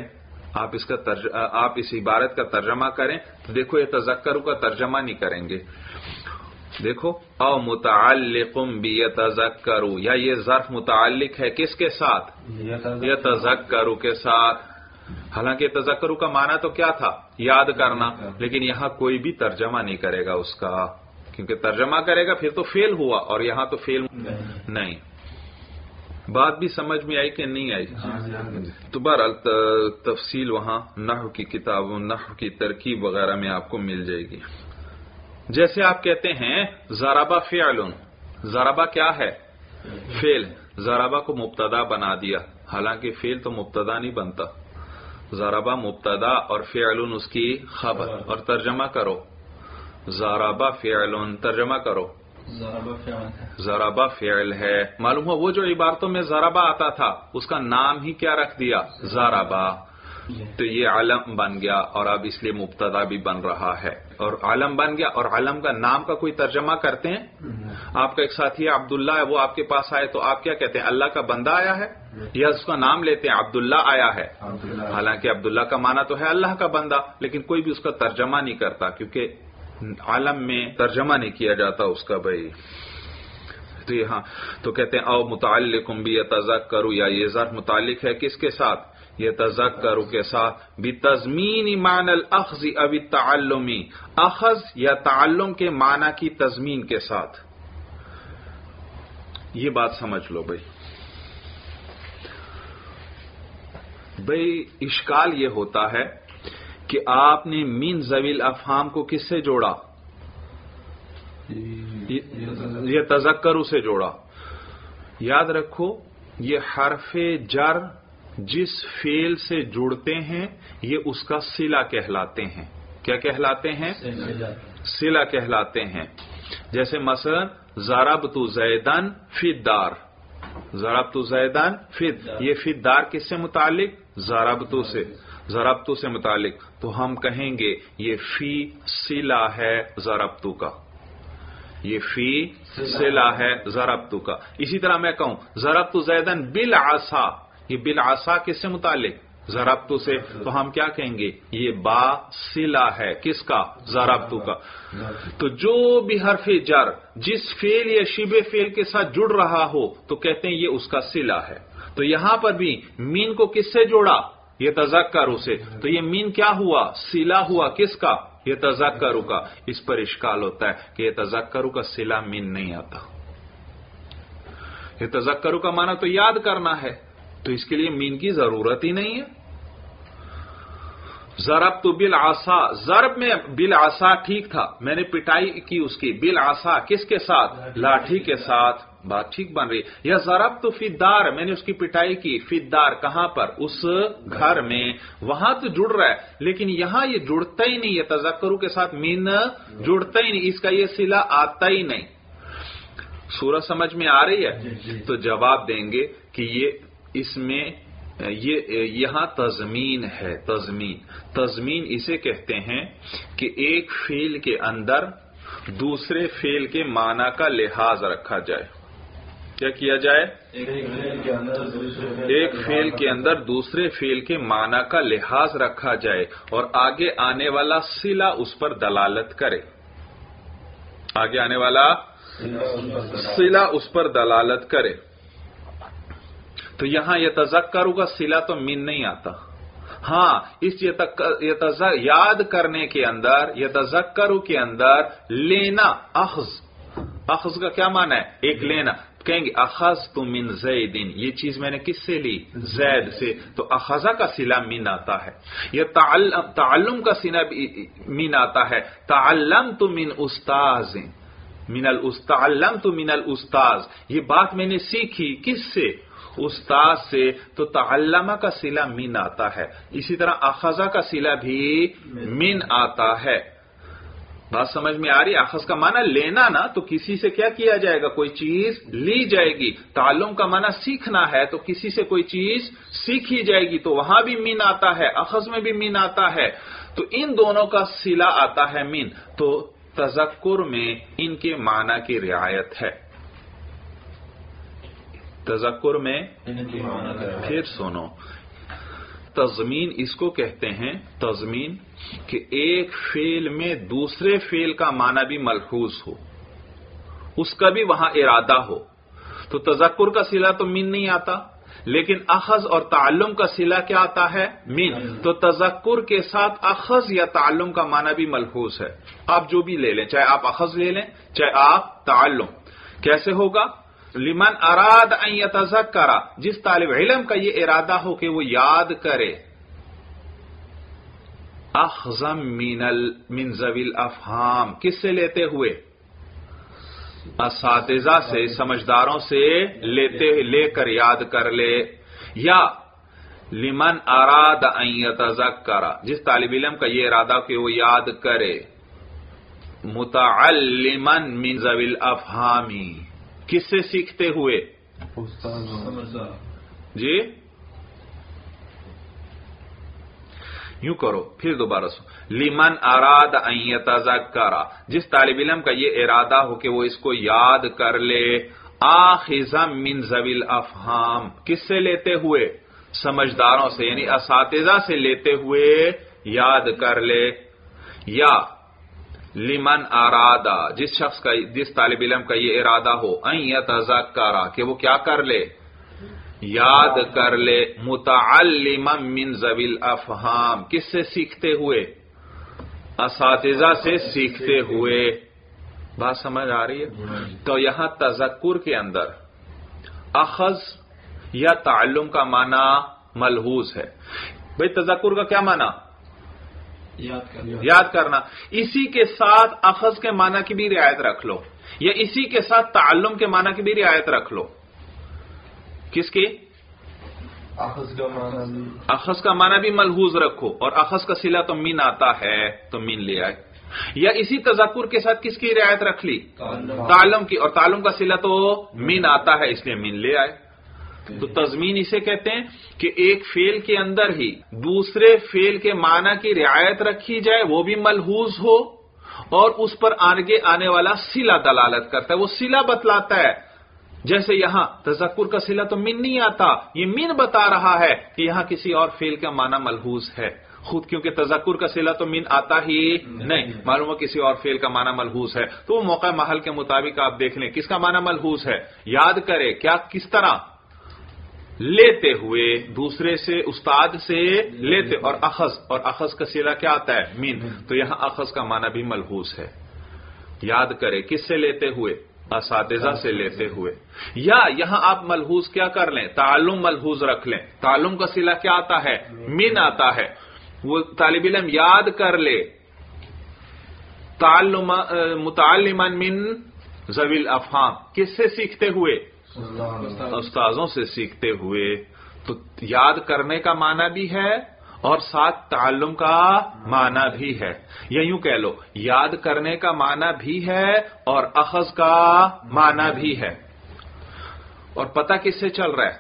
آپ اس کا ترج... آپ اس عبارت کا ترجمہ کریں تو دیکھو یہ تذکرو کا ترجمہ نہیں کریں گے. دیکھو او متعلق بیتذکروا، یا یہ ظرف متعلق ہے کس کے ساتھ؟ یتذکروا کے ساتھ. حالانکہ تذکروا کا معنی تو کیا تھا؟ یاد کرنا. لیکن یہاں کوئی بھی ترجمہ نہیں کرے گا اس کا، کیونکہ ترجمہ کرے گا پھر تو فعل ہوا اور یہاں تو فعل نہیں. بات بھی سمجھ میں آئی کہ نہیں آئی؟ تو بہرحال تفصیل وہاں نحو کی کتابوں، نحو کی ترکیب وغیرہ میں آپ کو مل جائے گی. جیسے آپ کہتے ہیں ضربہ فعل، ضربہ کیا ہے؟ فعل. ضربہ کو مبتدا بنا دیا، حالانکہ فعل تو مبتدا نہیں بنتا. ضربہ مبتدا اور فعل اس کی خبر. اور ترجمہ کرو ضربہ فعل، ترجمہ کرو ضربہ فعل ہے. معلوم ہو وہ جو عبارتوں میں ضربہ آتا تھا اس کا نام ہی کیا رکھ دیا؟ ضربہ. تو یہ علم بن گیا اور اب اس لیے مبتدا بھی بن رہا ہے، اور علم بن گیا. اور علم کا نام کا کوئی ترجمہ کرتے ہیں؟ آپ کا ایک ساتھی عبداللہ ہے، وہ آپ کے پاس آئے تو آپ کیا کہتے ہیں؟ اللہ کا بندہ آیا ہے، یا اس کا نام لیتے ہیں عبداللہ آیا ہے؟ حالانکہ عبداللہ کا معنی تو ہے اللہ کا بندہ، لیکن کوئی بھی اس کا ترجمہ نہیں کرتا، کیونکہ عالم میں ترجمہ نہیں کیا جاتا اس کا. بھائی تو یہاں تو کہتے ہیں او متعلق بیتذکروا، یا یہ ظرف متعلق ہے کس کے ساتھ؟ یتذکروا کے ساتھ. بتضمین معنی الاخذ او التعلم، اخذ یا تعلم کے معنی کی تضمین کے ساتھ. یہ بات سمجھ لو بھائی. بھائی اشکال یہ ہوتا ہے کہ آپ نے من ذوی الافہام کو کس سے جوڑا؟ یہ تذکروا سے جوڑا. یاد رکھو یہ حرف جر جس فعل سے جڑتے ہیں یہ اس کا صلہ کہلاتے ہیں. کیا کہلاتے ہیں؟ صلہ کہلاتے ہیں. جیسے مثلا ضربت زیدن فی الدار، ضربت زیدن فی، یہ فی الدار کس سے متعلق؟ ضربت سے. ضربت سے متعلق تو ہم کہیں گے یہ فی صلہ ہے ضربت کا، یہ فی صلہ ہے ضربت کا. اسی طرح میں کہوں ضربت زیدن بالعصا، یہ بالعصا کس سے متعلق؟ ضربت سے. تو ہم کیا کہیں گے؟ یہ با صلہ ہے کس کا؟ ضربت کا. تو جو بھی حرف جر جس فعل یا شبہ فعل کے ساتھ جڑ رہا ہو تو کہتے ہیں یہ اس کا صلہ ہے. تو یہاں پر بھی مین کو کس سے جوڑا؟ یہ تذکروا سے. تو یہ مین کیا ہوا؟ صلہ ہوا کس کا؟ یہ تذکروا کا. اس پر اشکال ہوتا ہے کہ یہ تذکروا کا صلہ مین نہیں آتا. یہ تذکروا کا معنی تو یاد کرنا ہے، تو اس کے لیے مین کی ضرورت ہی نہیں ہے. ضربت بالعصا، ضرب میں بالعصا ٹھیک تھا، میں نے پٹائی کی اس کی. بالعصا کس کے ساتھ؟ لاٹھی کے ساتھ. بات ٹھیک بن رہی. یا ضربت فی الدار، میں نے اس کی پٹائی کی. فی الدار کہاں پر؟ اس گھر میں. وہاں تو جڑ رہا ہے، لیکن یہاں یہ جڑتا ہی نہیں. یہ تذکروا کے ساتھ مین جڑتا ہی نہیں، اس کا یہ صلہ آتا ہی نہیں. سورج سمجھ میں آ رہی ہے؟ تو جواب دیں گے کہ یہ اس میں یہ یہاں تضمین ہے. تضمین تضمین اسے کہتے ہیں کہ ایک فعل کے اندر دوسرے فعل کے معنی کا لحاظ رکھا جائے. کیا کیا جائے؟ ایک فعل کے اندر دوسرے فعل کے معنی کا لحاظ رکھا جائے اور آگے آنے والا صلہ اس پر دلالت کرے. آگے آنے والا صلہ اس پر دلالت کرے. تو یہاں یہ تذکروا کا صلہ تو من نہیں آتا. ہاں اس یاد کرنے کے اندر، یہ تذکروا کے اندر لینا، اخذ. اخذ کا کیا معنی ہے؟ ایک لینا. کہیں گے اخذت من زید، یہ چیز میں نے کس سے لی؟ زید سے. تو اخذہ کا صلہ من آتا ہے. یہ تعلم, تعلم کا صلہ من آتا ہے. تعلمت من استاذ، من تعلمت من الاستاذ، یہ بات میں نے سیکھی کس سے؟ استاد سے. تو تعلمہ کا صلہ من آتا ہے. اسی طرح اخذہ کا صلہ بھی من آتا ہے. بات سمجھ میں آ رہی؟ اخذ کا معنی لینا نا، تو کسی سے کیا کیا جائے گا؟ کوئی چیز لی جائے گی. تعلم کا معنی سیکھنا ہے، تو کسی سے کوئی چیز سیکھی جائے گی، تو وہاں بھی من آتا ہے، اخذ میں بھی من آتا ہے. تو ان دونوں کا صلہ آتا ہے من. تو تذکر میں ان کے معنی کی رعایت ہے. تذکر میں پھر سنو، تضمین اس کو کہتے ہیں، تضمین کہ ایک فعل میں دوسرے فعل کا معنی بھی ملحوظ ہو، اس کا بھی وہاں ارادہ ہو. تو تذکر کا صلہ تو من نہیں آتا، لیکن اخذ اور تعلم کا صلہ کیا آتا ہے؟ من. تو تذکر کے ساتھ اخذ یا تعلم کا معنی بھی ملحوظ ہے. آپ جو بھی لے لیں، چاہے آپ اخذ لے لیں چاہے آپ تعلم. کیسے ہوگا؟ لمن اراد ان یتذکر، جس طالب علم کا یہ ارادہ ہو کہ وہ یاد کرے. اخذا من من ذوی الافہام، کس سے لیتے ہوئے؟ اساتذہ سے، سمجھداروں سے لیتے لے کر یاد کر لے. یا لمن اراد ان یتذکر، جس طالب علم کا یہ ارادہ کہ وہ یاد کرے. متعلما من ذوی الافہام، کس سے سیکھتے ہوئے؟ جی یوں کرو، پھر دوبارہ سو. لمن اراد ان یتذکر، جس طالب علم کا یہ ارادہ ہو کہ وہ اس کو یاد کر لے. آخذا من ذوی الافہام، کس سے لیتے ہوئے؟ سمجھداروں سے، یعنی اساتذہ سے لیتے ہوئے یاد کر لے. یا لمن ارادہ، جس شخص کا، جس طالب علم کا یہ ارادہ ہو ان یتذکر کہ وہ کیا کر لے؟ یاد کر لے. متعلما من ذوی الافہام، کس سے سیکھتے ہوئے؟ اساتذہ سے سیکھتے ہوئے. بات سمجھ آ رہی ہے؟ تو یہاں تذکر کے اندر اخذ یا تعلم کا معنی ملحوظ ہے. بھئی تذکر کا کیا معنی؟ یاد کرنا. یاد کرنا. اسی کے ساتھ اخذ کے معنی کی بھی رعایت رکھ لو، یا اسی کے ساتھ تعلم کے معنی کی بھی رعایت رکھ لو. کس کی؟ اخذ کا معنی. اخذ کا معنی بھی ملحوظ رکھو، اور اخذ کا صلہ تو من آتا ہے تو من لے آئے. یا اسی تذکر کے ساتھ کس کی رعایت رکھ لی؟ تعلم کی، اور تعلم کا صلہ تو من آتا ہے اس لیے من لے آئے. تو تضمین اسے کہتے ہیں کہ ایک فعل کے اندر ہی دوسرے فعل کے معنی کی رعایت رکھی جائے، وہ بھی ملحوظ ہو، اور اس پر آگے آنے والا صلہ دلالت کرتا ہے، وہ صلہ بتلاتا ہے. جیسے یہاں تذکر کا صلہ تو من نہیں آتا، یہ من بتا رہا ہے کہ یہاں کسی اور فعل کا معنی ملحوظ ہے خود، کیونکہ تذکر کا صلہ تو من آتا ہی نہیں، معلوم ہو کسی اور فعل کا معنی ملحوظ ہے. تو وہ موقع محل کے مطابق آپ دیکھ لیں کس کا معنی ملحوظ ہے. یاد کرے کیا، کس طرح؟ لیتے ہوئے، دوسرے سے، استاد سے لیتے. اور اخذ، اور اخذ کا صلہ کیا آتا ہے؟ من. تو یہاں اخذ کا معنی بھی ملحوظ ہے. یاد کرے کس سے لیتے ہوئے؟ اساتذہ سے لیتے ہوئے. یا یہاں آپ ملحوظ کیا کر لیں؟ تعلم ملحوظ رکھ لیں. تعلم کا صلہ کیا آتا ہے؟ من آتا ہے. وہ طالب علم یاد کر لے تعلم متعلما من ذوی الافہام، کس سے سیکھتے ہوئے؟ استاذوں سے سیکھتے ہوئے. تو یاد کرنے کا معنی بھی ہے اور ساتھ تعلم کا معنی بھی ہے. یا یوں کہہ لو یاد کرنے کا معنی بھی ہے اور اخذ کا معنی بھی ہے. اور پتہ کس سے چل رہا ہے؟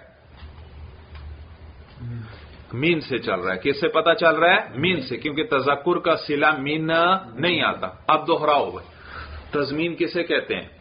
مین سے چل رہا ہے. کس سے پتہ چل رہا ہے؟ مین سے، کیونکہ تذکر کا صلہ مین نہیں آتا. اب دوہراؤ بھائی، تضمین کسے کہتے ہیں؟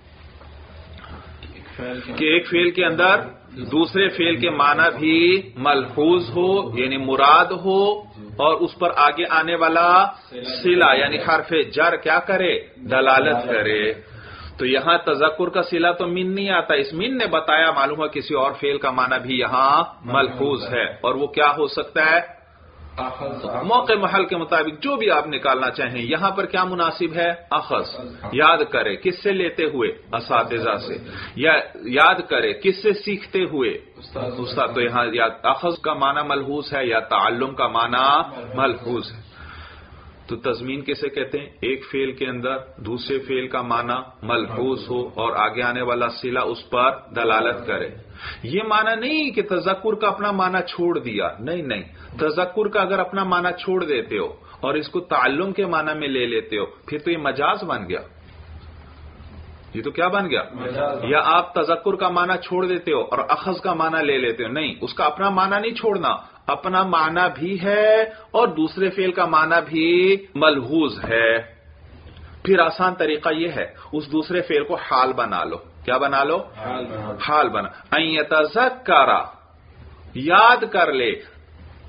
کہ ایک فعل کے اندر دوسرے فعل کے معنی بھی ملحوظ ہو، یعنی مراد ہو، اور اس پر آگے آنے والا صلہ یعنی حرف جر کیا کرے؟ دلالت کرے. تو یہاں تذکر کا صلہ تو من نہیں آتا، اس من نے بتایا، معلوم ہے کسی اور فعل کا معنی بھی یہاں ملحوظ ہے. اور وہ کیا ہو سکتا ہے؟ موقع محل کے مطابق جو بھی آپ نکالنا چاہیں. یہاں پر کیا مناسب ہے؟ اخذ. یاد کرے کس سے لیتے ہوئے؟ اساتذہ سے. یا یاد کرے کس سے سیکھتے ہوئے؟ استاد. تو یہاں یا اخذ کا معنی ملحوظ ہے یا تعلم کا معنی ملحوظ ہے. تو تضمین کسے کہتے ہیں؟ ایک فعل کے اندر دوسرے فعل کا معنی ملحوظ ہو اور آگے آنے والا صلہ اس پر دلالت کرے. یہ معنی نہیں کہ تذکر کا اپنا معنی چھوڑ دیا، نہیں نہیں. تذکر کا اگر اپنا معنی چھوڑ دیتے ہو اور اس کو تعلم کے معنی میں لے لیتے ہو پھر تو یہ مجاز بن گیا. یہ تو کیا بن گیا؟ یا آپ تذکر کا معنی چھوڑ دیتے ہو اور اخذ کا معنی لے لیتے ہو. نہیں، اس کا اپنا معنی نہیں چھوڑنا، اپنا معنی بھی ہے اور دوسرے فعل کا معنی بھی ملحوظ ہے. پھر آسان طریقہ یہ ہے اس دوسرے فعل کو حال بنا لو. کیا بنا لو؟ حال بنا. ان یتذکر، یاد کر لے.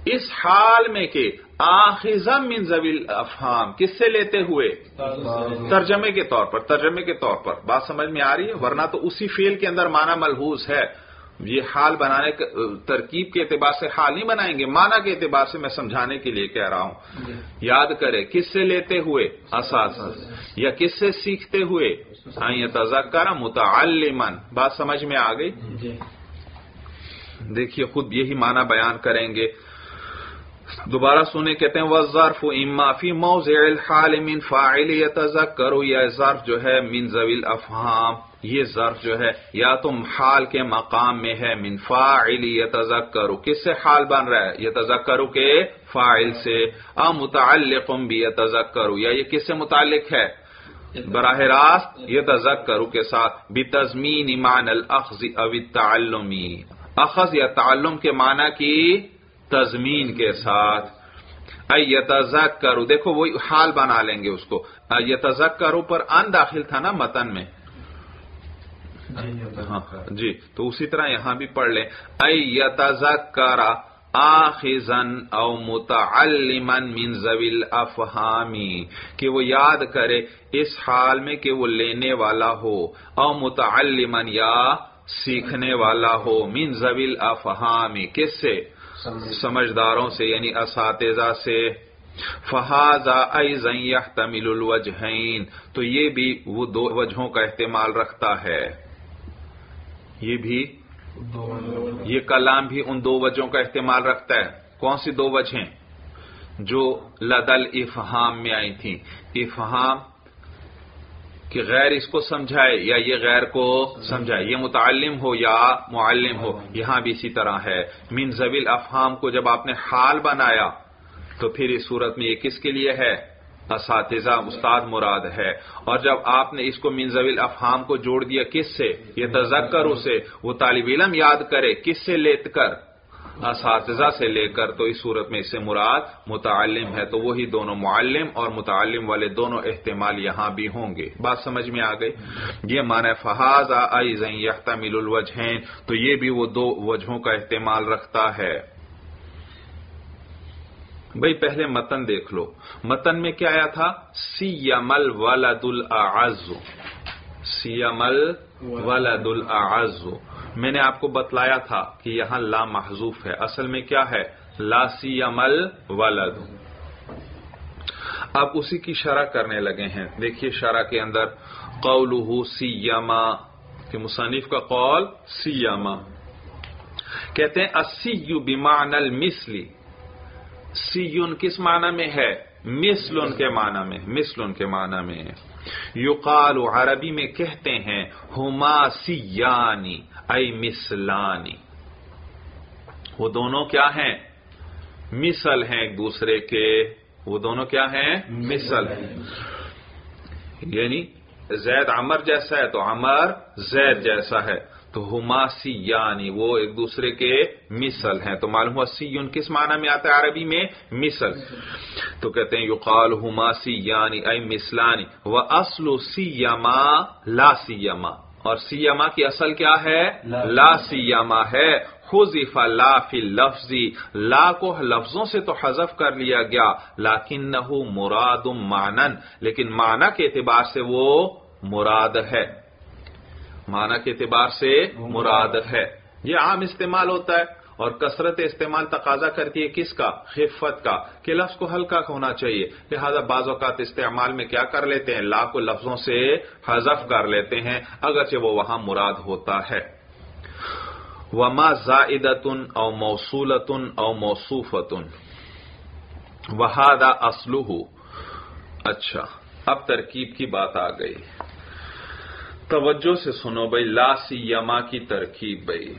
اس حال میں کہ آخذا من ذوی الافہام، کس سے لیتے ہوئے؟ ترجمے کے طور پر، ترجمے کے طور پر بات سمجھ میں آ رہی ہے؟ ورنہ تو اسی فعل کے اندر معنی ملحوظ ہے. یہ حال بنانے ترکیب کے اعتبار سے حال نہیں بنائیں گے، معنی کے اعتبار سے میں سمجھانے کے لیے کہہ رہا ہوں. یاد کرے کس سے لیتے ہوئے؟ اساسا، یا کس سے سیکھتے ہوئے؟ ان یتذکر متعلما. بات سمجھ میں آ گئی؟ دیکھیے خود یہی معنی بیان کریں گے. دوبارہ سنیں، کہتے ہیں والظرف اما فی موضع الحال من فاعل یتذکر، یا ظرف جو ہے من ذوی الافہام، یہ ظرف جو ہے یا تم حال کے مقام میں ہے من فاعل یتذکر، کس سے حال بن رہا ہے؟ یتذکر کے فاعل سے. ام متعلق بیتذکر، یا یہ کس سے متعلق ہے؟ براہ راست یتذکر کے ساتھ. بتضمین معنی الاخذ او التعلم، اخذ یا تعلم کے معنی کی تضمین کے ساتھ. ایتذکر، دیکھو وہی حال بنا لیں گے اس کو. یتذکر پر ان داخل تھا نا متن میں، ہاں جی، تو اسی طرح یہاں بھی پڑھ لیں. ایتذکر آخذا او متعلما من ذوی الافہام، کہ وہ یاد کرے اس حال میں کہ وہ لینے والا ہو، او متعلما یا سیکھنے والا ہو، من ذوی الافہام، کس سے؟ سمجھداروں سے، یعنی اساتذہ سے. فہذا ایضا یحتمل الوجہین، تو یہ بھی وہ دو وجہوں کا احتمال رکھتا ہے. یہ بھی یہ کلام بھی ان دو وجہوں کا احتمال رکھتا ہے. کون سی دو وجہیں؟ جو لدل افہام میں آئی تھیں. افہام کہ غیر اس کو سمجھائے یا یہ غیر کو سمجھائے، یہ متعلم ہو یا معلم ہو. یہاں بھی اسی طرح ہے. من ذوی الافہام کو جب آپ نے حال بنایا تو پھر اس صورت میں یہ کس کے لیے ہے؟ اساتذہ، استاد مراد ہے. اور جب آپ نے اس کو من ذوی الافہام کو جوڑ دیا کس سے؟ یہ تذکر سے، وہ طالب علم یاد کرے کس سے لے کر؟ اساتذہ سے لے کر. تو اس صورت میں اس سے مراد متعلم ہے. تو وہی دونوں معلم اور متعلم والے دونوں احتمال یہاں بھی ہوں گے. بات سمجھ میں آ گئی؟ یہ معنی فہذا ایضا یحتمل الوجہین، تو یہ بھی وہ دو وجہوں کا احتمال رکھتا ہے. بھئی پہلے متن دیکھ لو. متن میں کیا آیا تھا؟ سیم الولد الاعز، سیم الولد الاعز. میں نے آپ کو بتلایا تھا کہ یہاں لا محذوف ہے، اصل میں کیا ہے؟ لا سیم الولد. اب اسی کی شرح کرنے لگے ہیں. دیکھیے شرح کے اندر قولہ سیما، کہ مصنف کا قول سیما. کہتے ہیں السی بمعنی المثل، سیون کس معنی میں ہے؟ مثل کے معنی میں، مثل کے معنی میں. یقال، عربی میں کہتے ہیں ہما سیانی ای مثلانی، وہ دونوں کیا ہیں؟ مثل ہیں ایک دوسرے کے. وہ دونوں کیا ہیں؟ مثل ہیں. یعنی زید عمر جیسا ہے تو عمر زید جیسا ہے. تو ہما سیانی، وہ ایک دوسرے کے مثل ہیں. تو معلوم ہوا سیون کس معنی میں آتا ہے عربی میں؟ مثل. تو کہتے ہیں یقال ہما سیانی ای مثلانی، واصل سیما لا سیما، اور سیما کی اصل کیا ہے؟ لا سیما ہے. حذف لا فی اللفظ، لا کو لفظوں سے تو حذف کر لیا گیا، لیکنہ مراد معنن، لیکن معنی کے اعتبار سے وہ مراد ہے، معنی کے اعتبار سے مراد ہے. یہ عام استعمال ہوتا ہے اور کثرت استعمال تقاضا کرتی ہے کس کا؟ خفت کا، کہ لفظ کو ہلکا ہونا چاہیے. لہذا بعض اوقات استعمال میں کیا کر لیتے ہیں؟ لا کو لفظوں سے حذف کر لیتے ہیں اگرچہ وہ وہاں مراد ہوتا ہے. وما زائدۃ او موصولۃ او موصوفۃ وہذا اصلہ. اچھا اب ترکیب کی بات آ گئی. توجہ سے سنو بھائی، لا سیما کی ترکیب بھائی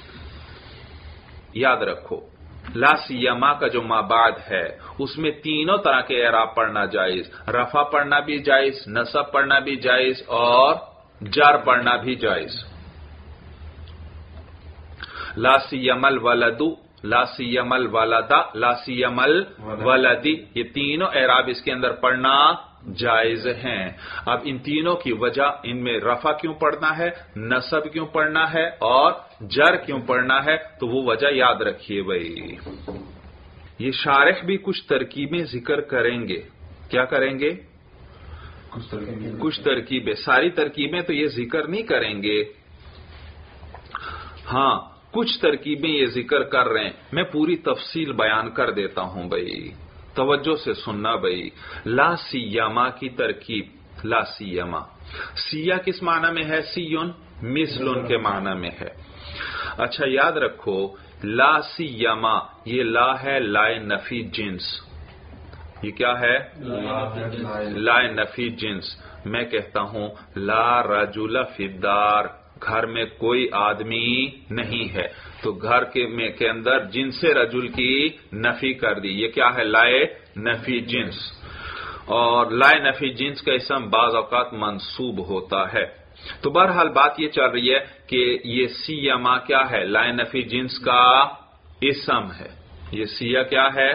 یاد رکھو. لا سیما کا جو ما بعد ہے اس میں تینوں طرح کے اعراب پڑھنا جائز. رفع پڑھنا بھی جائز، نصب پڑھنا بھی جائز اور جر پڑھنا بھی جائز. لا سیم الولد، لا سیم الولد، لا سیم الولدی، یہ تینوں اعراب اس کے اندر پڑھنا جائز ہیں. اب ان تینوں کی وجہ، ان میں رفع کیوں پڑھنا ہے، نصب کیوں پڑھنا ہے اور جر کیوں پڑھنا ہے، تو وہ وجہ یاد رکھیے بھائی. یہ شارح بھی کچھ ترکیبیں ذکر کریں گے. کیا کریں گے؟ کچھ ترکیبیں. ساری ترکیبیں تو یہ ذکر نہیں کریں گے. ہاں کچھ ترکیبیں یہ ذکر کر رہے ہیں. میں پوری تفصیل بیان کر دیتا ہوں بھائی, توجہ سے سننا بھائی. لا سیما کی ترکیب, لا سیما, سیا کس معنی میں ہے؟ سیون مثلن کے معنی میں ہے. اچھا یاد رکھو, لا سیما یہ لا ہے لائے نفی جنس. یہ کیا ہے؟ لائے نفی جنس. میں کہتا ہوں لا رجل فی الدار, گھر میں کوئی آدمی نہیں ہے, تو گھر کے میں کے اندر جنس رجل کی نفی کر دی. یہ کیا ہے؟ لائے نفی جنس. اور لائے نفی جنس کا اسم بعض اوقات منصوب ہوتا ہے. تو بہرحال بات یہ چل رہی ہے کہ یہ سیما کیا ہے؟ لائے نفی جنس کا اسم ہے. یہ سیا کیا ہے؟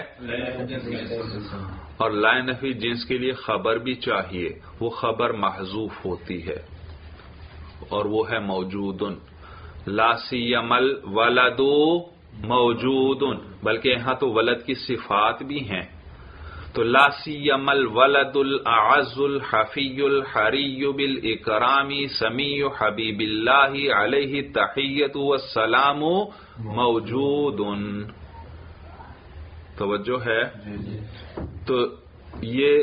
اور لائے نفی جنس کے لیے خبر بھی چاہیے. وہ خبر محذوف ہوتی ہے اور وہ ہے موجودن. لا سیم الولد موجودن, بلکہ یہاں تو ولد کی صفات بھی ہیں. تو لا سیم الولد الاعز الحفی الحری بالاکرام سمیع حبیب اللہ علیہ التحیۃ والسلام موجودن. توجہ ہے؟ تو یہ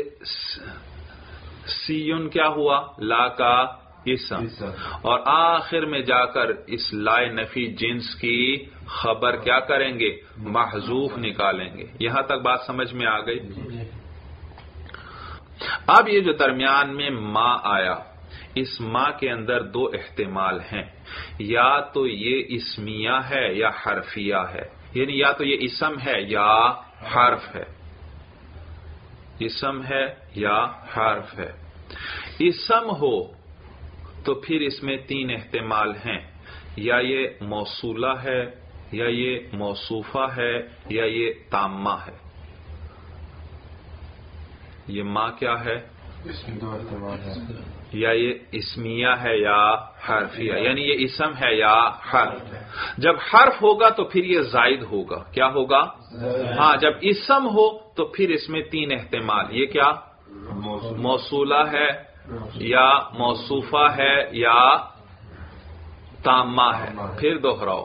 سیون کیا ہوا؟ لا کا اسم, اور آخر میں جا کر اس لائے نفی جنس کی خبر کیا کریں گے؟ محذوف نکالیں گے. یہاں تک بات سمجھ میں آ گئی. اب یہ جو درمیان میں ما آیا, اس ما کے اندر دو احتمال ہیں. یا تو یہ اسمیہ ہے یا حرفیہ ہے, یعنی یا تو یہ اسم ہے یا حرف ہے. اسم ہے یا حرف ہے. اسم ہو تو پھر اس میں تین احتمال ہیں. یا یہ موصولہ ہے, یا یہ موصوفہ ہے, یا یہ تامہ ہے. یہ ما کیا ہے؟ یا یہ اسمیہ ہے یا حرفیہ, یعنی یہ اسم ہے یا حرف. جب حرف ہوگا تو پھر یہ زائد ہوگا. کیا ہوگا؟ ہاں, جب اسم ہو تو پھر اس میں تین احتمال. یہ کیا؟ موصولہ ہے, یا موصوفہ ہے, یا تامہ ہے. پھر دوہراؤ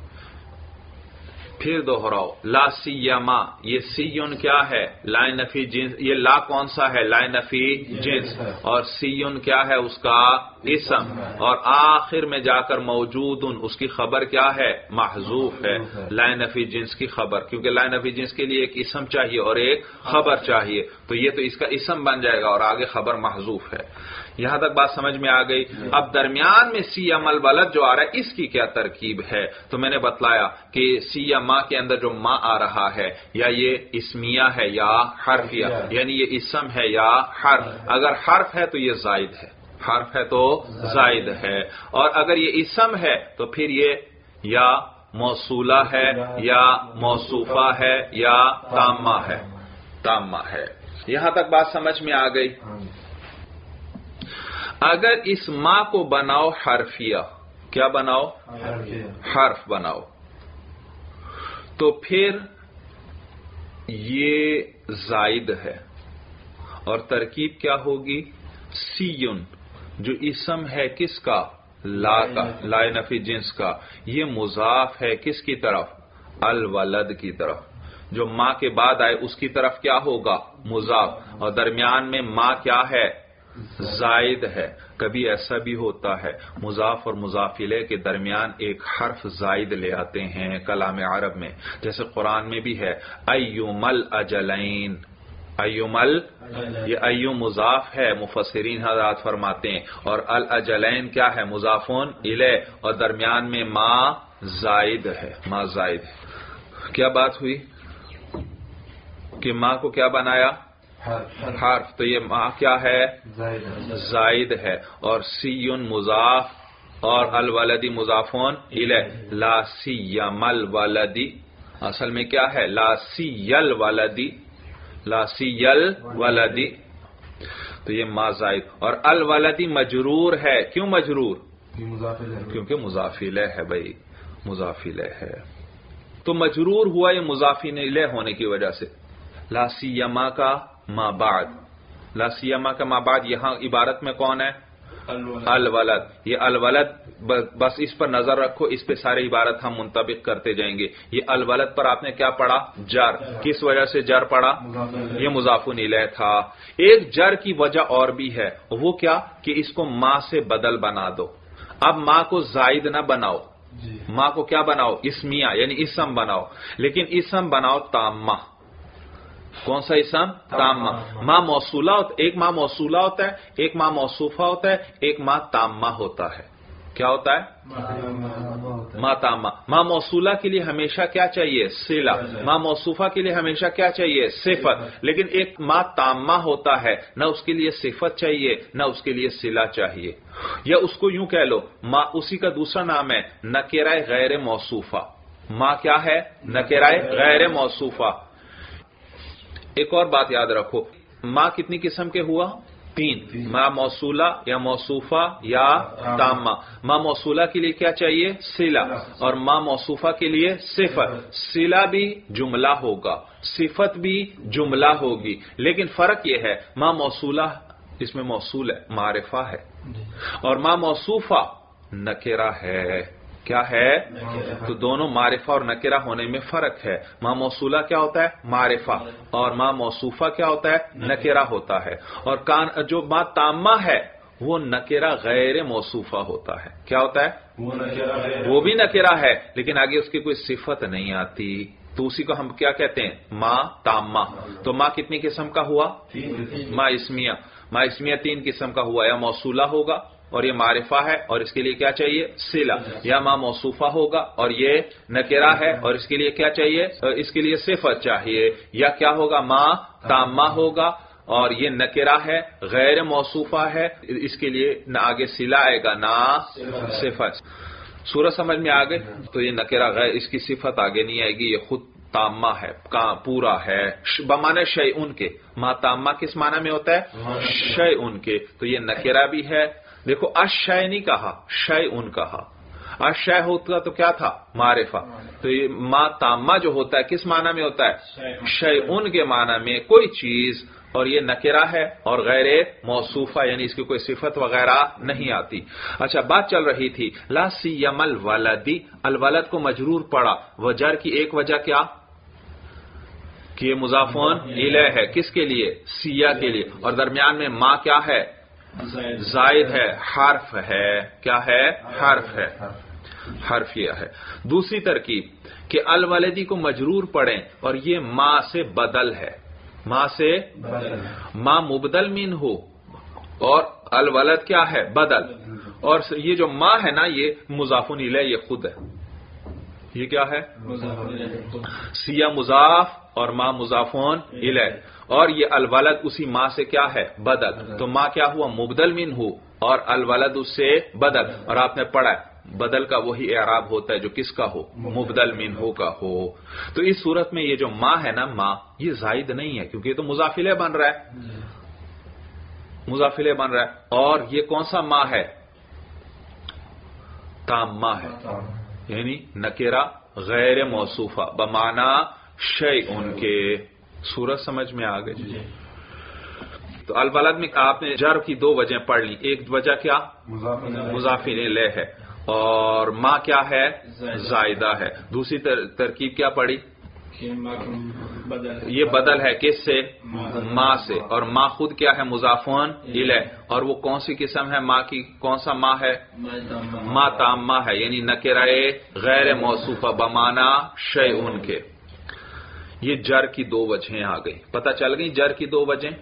پھر دوہراؤ لا سیما, یہ سیون کیا ہے؟ لائے نفی جنس. یہ لا کون سا ہے؟ لائے نفی جنس. اور سیون کیا ہے؟ اس کا اسم. اور آخر میں جا کر موجودن, اس کی خبر کیا ہے؟ محذوف ہے. لائے نفی جنس کی خبر, کیونکہ لائے نفی جنس کے لیے ایک اسم چاہیے اور ایک خبر چاہیے. تو یہ تو اس کا اسم بن جائے گا اور آگے خبر محذوف ہے. یہاں تک بات سمجھ میں آ گئی. اب درمیان میں سیم الولد جو آ رہا ہے, اس کی کیا ترکیب ہے؟ تو میں نے بتلایا کہ سیم کے اندر جو ما آ رہا ہے, یا یہ اسمیہ ہے یا حرفیہ, یعنی یہ اسم ہے یا حرف. اگر حرف ہے تو یہ زائد ہے, حرف ہے تو زائد ہے. اور اگر یہ اسم ہے تو پھر یہ یا موصولہ ہے, یا موصوفہ ہے, یا تامہ ہے. تامہ ہے. یہاں تک بات سمجھ میں آ گئی. اگر اس ما کو بناؤ حرفیہ, کیا بناؤ؟ حرف بناؤ, تو پھر یہ زائد ہے. اور ترکیب کیا ہوگی؟ سیون, جو اسم ہے کس کا؟ لا کا, لائے نفی جنس کا. یہ مضاف ہے کس کی طرف؟ الولد کی طرف. جو ما کے بعد آئے اس کی طرف کیا ہوگا؟ مضاف. اور درمیان میں ما کیا ہے؟ زائد ہے. کبھی ایسا بھی ہوتا ہے مضاف اور مضاف الیہ کے درمیان ایک حرف زائد لے آتے ہیں کلام عرب میں, جیسے قرآن میں بھی ہے ایوم الاجلین. ایوم ال یہ ایوم مضاف ہے, مفسرین حضرات فرماتے ہیں, اور الاجلین کیا ہے؟ مضافون الیہ, اور درمیان میں ما زائد ہے. ما زائد ہے. کیا بات ہوئی کہ ما کو کیا بنایا؟ حرف. تو یہ ما کیا ہے؟ زائد ہے. اور سیون مضاف اور الولدی مضافون الیہ. لا سیم الولدی اصل میں کیا ہے؟ لا سیل ولدی, لا سیل ولدی. تو یہ ما زائد. اور الولدی مجرور ہے. کیوں مجرور؟ کیونکہ مضاف الیہ ہے بھائی, مضاف الیہ ہے. تو مجرور ہوا یہ مضاف الیہ ہونے کی وجہ سے. لا سیما کا ما بعد، لا سیما کا ما بعد یہاں عبارت میں کون ہے؟ الولد. یہ الولد بس اس پر نظر رکھو، اس پہ سارے عبارت ہم منطبق کرتے جائیں گے. یہ الولد پر آپ نے کیا پڑھا؟ جر. کس وجہ سے جر پڑھا؟ یہ مضاف الیہ تھا. ایک جر کی وجہ اور بھی ہے، وہ کیا کہ اس کو ماں سے بدل بنا دو. اب ماں کو زائد نہ بناؤ، ماں کو کیا بناؤ؟ اسمیہ یعنی اسم بناؤ، لیکن اسم بناؤ تامہ. کون سا اسم؟ تامہ. ماں موصولہ ہوتا، ایک ماں موصولہ ہوتا ہے، ایک ماں موصوفہ ہوتا ہے، ایک ماں تامہ ہوتا ہے. کیا ہوتا ہے؟ ماں تامہ. ماں موصولہ کے لیے ہمیشہ کیا چاہیے؟ صلہ. ماں موصوفہ کے لیے ہمیشہ کیا چاہیے؟ صفت. لیکن ایک ماں تامہ ہوتا ہے، نہ اس کے لیے صفت چاہیے نہ اس کے لیے صلہ چاہیے. یا اس کو یوں کہہ لو، ماں اسی کا دوسرا نام ہے نکرہ غیر موصوفہ. ماں کیا ہے؟ نکرہ غیر موصوفہ. ایک اور بات یاد رکھو، ماں کتنی قسم کے ہوا؟ تین. ماں موصولہ یا موصوفہ یا تامہ. ماں موصولہ کے لیے کیا چاہیے؟ صلہ. اور ماں موصوفہ کے لیے صفت. صلہ بھی جملہ ہوگا، صفت بھی جملہ ہوگی، لیکن فرق یہ ہے ماں موصولہ اس میں موصول ہے، معرفہ ہے، اور ماں موصوفہ نکرہ ہے. کیا ہے؟ تو دونوں معرفہ اور نکرہ ہونے میں فرق ہے. ماں موصولہ کیا ہوتا ہے؟ معرفہ. اور ماں موصوفہ کیا ہوتا ہے؟ نکرہ ہوتا ہے. اور کان جو ماں تامہ ہے وہ نکرہ غیر موصوفہ ہوتا ہے. کیا ہوتا ہے؟ وہ بھی نکرہ ہے، لیکن آگے اس کی کوئی صفت نہیں آتی، تو اسی کو ہم کیا کہتے ہیں؟ ماں تامہ. تو ماں کتنی قسم کا ہوا؟ ماں اسمیہ. ماں اسمیہ تین قسم کا ہوا، یا موصولہ ہوگا اور یہ معرفہ ہے اور اس کے لیے کیا چاہیے؟ صلہ. یا ماں موصوفہ ہوگا اور یہ نکرہ ہے اور اس کے لیے کیا چاہیے؟ اس کے لیے صفت چاہیے. یا کیا ہوگا؟ ماں تامہ ہوگا اور یہ نکرہ ہے، غیر موصوفہ ہے، اس کے لیے نہ آگے صلہ آئے گا نہ صفت. سورج سمجھ میں آ گئے؟ تو یہ نکرہ غیر، اس کی صفت آگے نہیں آئے گی، یہ خود تامہ ہے، پورا ہے. بمعنی شیء کے، ماں تامہ کس معنی میں ہوتا ہے؟ شیء کے. تو یہ نکرہ بھی ہے. دیکھو اشیء نہیں کہا، شیء کہا. اشیء ہوتا تو کیا تھا؟ معرفہ. تو یہ ماں تامہ جو ہوتا ہے کس معنی میں ہوتا ہے؟ شیء کے معنی میں، کوئی چیز. اور یہ نکرہ ہے اور غیر موصوفہ، یعنی اس کی کوئی صفت وغیرہ نہیں آتی. اچھا، بات چل رہی تھی لا سیم الولدی، الولد کو مجرور پڑا. وجر کی ایک وجہ کیا کہ یہ مضافون الیہ ہے. کس کے لیے؟ سیہ کے لیے. اور درمیان میں ماں کیا ہے؟ زائد ہے، حرف ہے. کیا ہے؟ حرف ہے، حرف یہ ہے. دوسری ترکیب کہ الولدی کو مجرور پڑھیں اور یہ ماں سے بدل ہے. ماں سے ماں مبدل من ہو اور الولد کیا ہے؟ بدل. اور یہ جو ماں ہے نا یہ مضاف الیہ، یہ خود ہے. یہ کیا ہے؟ سیہ مضاف اور ماں مضافون الیہ. اور یہ الولد اسی ماں سے کیا ہے؟ بدل. تو ماں کیا ہوا؟ مبدل من ہو اور الولد اس سے بدل. اور آپ نے پڑھا ہے بدل کا وہی اعراب ہوتا ہے جو کس کا ہو؟ مبدل من ہو کا ہو. تو اس صورت میں یہ جو ماں ہے نا، ماں یہ زائد نہیں ہے کیونکہ یہ تو مضاف الیہ بن رہا ہے، مضاف الیہ بن رہا ہے. اور یہ کون سا ماں ہے؟ تامہ ہے، یعنی نکرہ غیر موصوفہ بمعنی شیء کے. صورت سمجھ میں آ گئی؟ تو الولد میں آپ نے جر کی دو وجہ پڑھ لی. ایک وجہ کیا؟ مضاف الیہ ہے، اور ماں کیا ہے؟ زائدہ ہے. دوسری ترکیب کیا پڑھی؟ یہ بدل ہے کس سے؟ ماں سے. اور ماں خود کیا ہے؟ مضافون الیہ. اور وہ کون سی قسم ہے ماں کی؟ کون سا ماں ہے؟ ماں تامہ ہے، یعنی نکرہ غیر موصوفہ بمعنی شیء کے. یہ جر کی دو وجہیں آ گئی. پتہ چل گئی جر کی دو وجہیں؟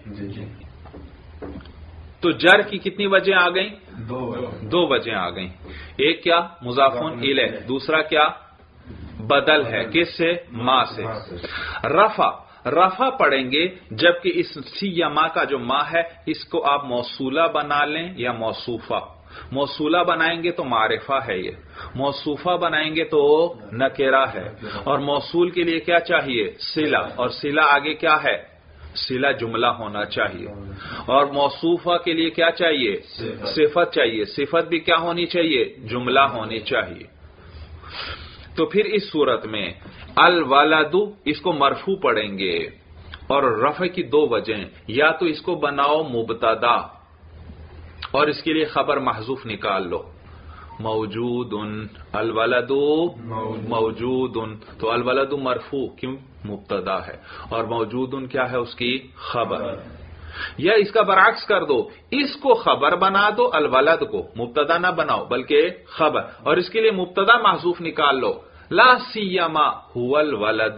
تو جر کی کتنی وجہیں آ گئیں؟ دو وجہیں آ گئیں. ایک کیا؟ مضافون الیہ. دوسرا کیا؟ بدل ہے کس سے؟ ماں سے. رفع، رفع پڑھیں گے جبکہ اس سیما کا جو ماں ہے اس کو آپ موصولہ بنا لیں یا موصوفہ. موصولہ بنائیں گے تو معرفہ ہے، یہ موصوفہ بنائیں گے تو نکرہ ہے. اور موصول کے لیے کیا چاہیے؟ صلہ. اور صلہ آگے کیا ہے؟ صلہ جملہ ہونا چاہیے. اور موصوفہ کے لیے کیا چاہیے؟ صفت چاہیے. صفت بھی کیا ہونی چاہیے؟ جملہ ہونی چاہیے. تو پھر اس صورت میں الولد اس کو مرفوع پڑھیں گے اور رفع کی دو وجہیں، یا تو اس کو بناؤ مبتدا اور اس کے لیے خبر محذوف نکال لو، موجود الولد موجود، تو الولد مرفوع کیوں؟ مبتدا ہے، اور موجود کیا ہے؟ اس کی خبر۔ یا اس کا برعکس کر دو، اس کو خبر بنا دو، الولد کو مبتدا نہ بناؤ بلکہ خبر، اور اس کے لیے مبتدا محذوف نکال لو، لا سیما هو الولد،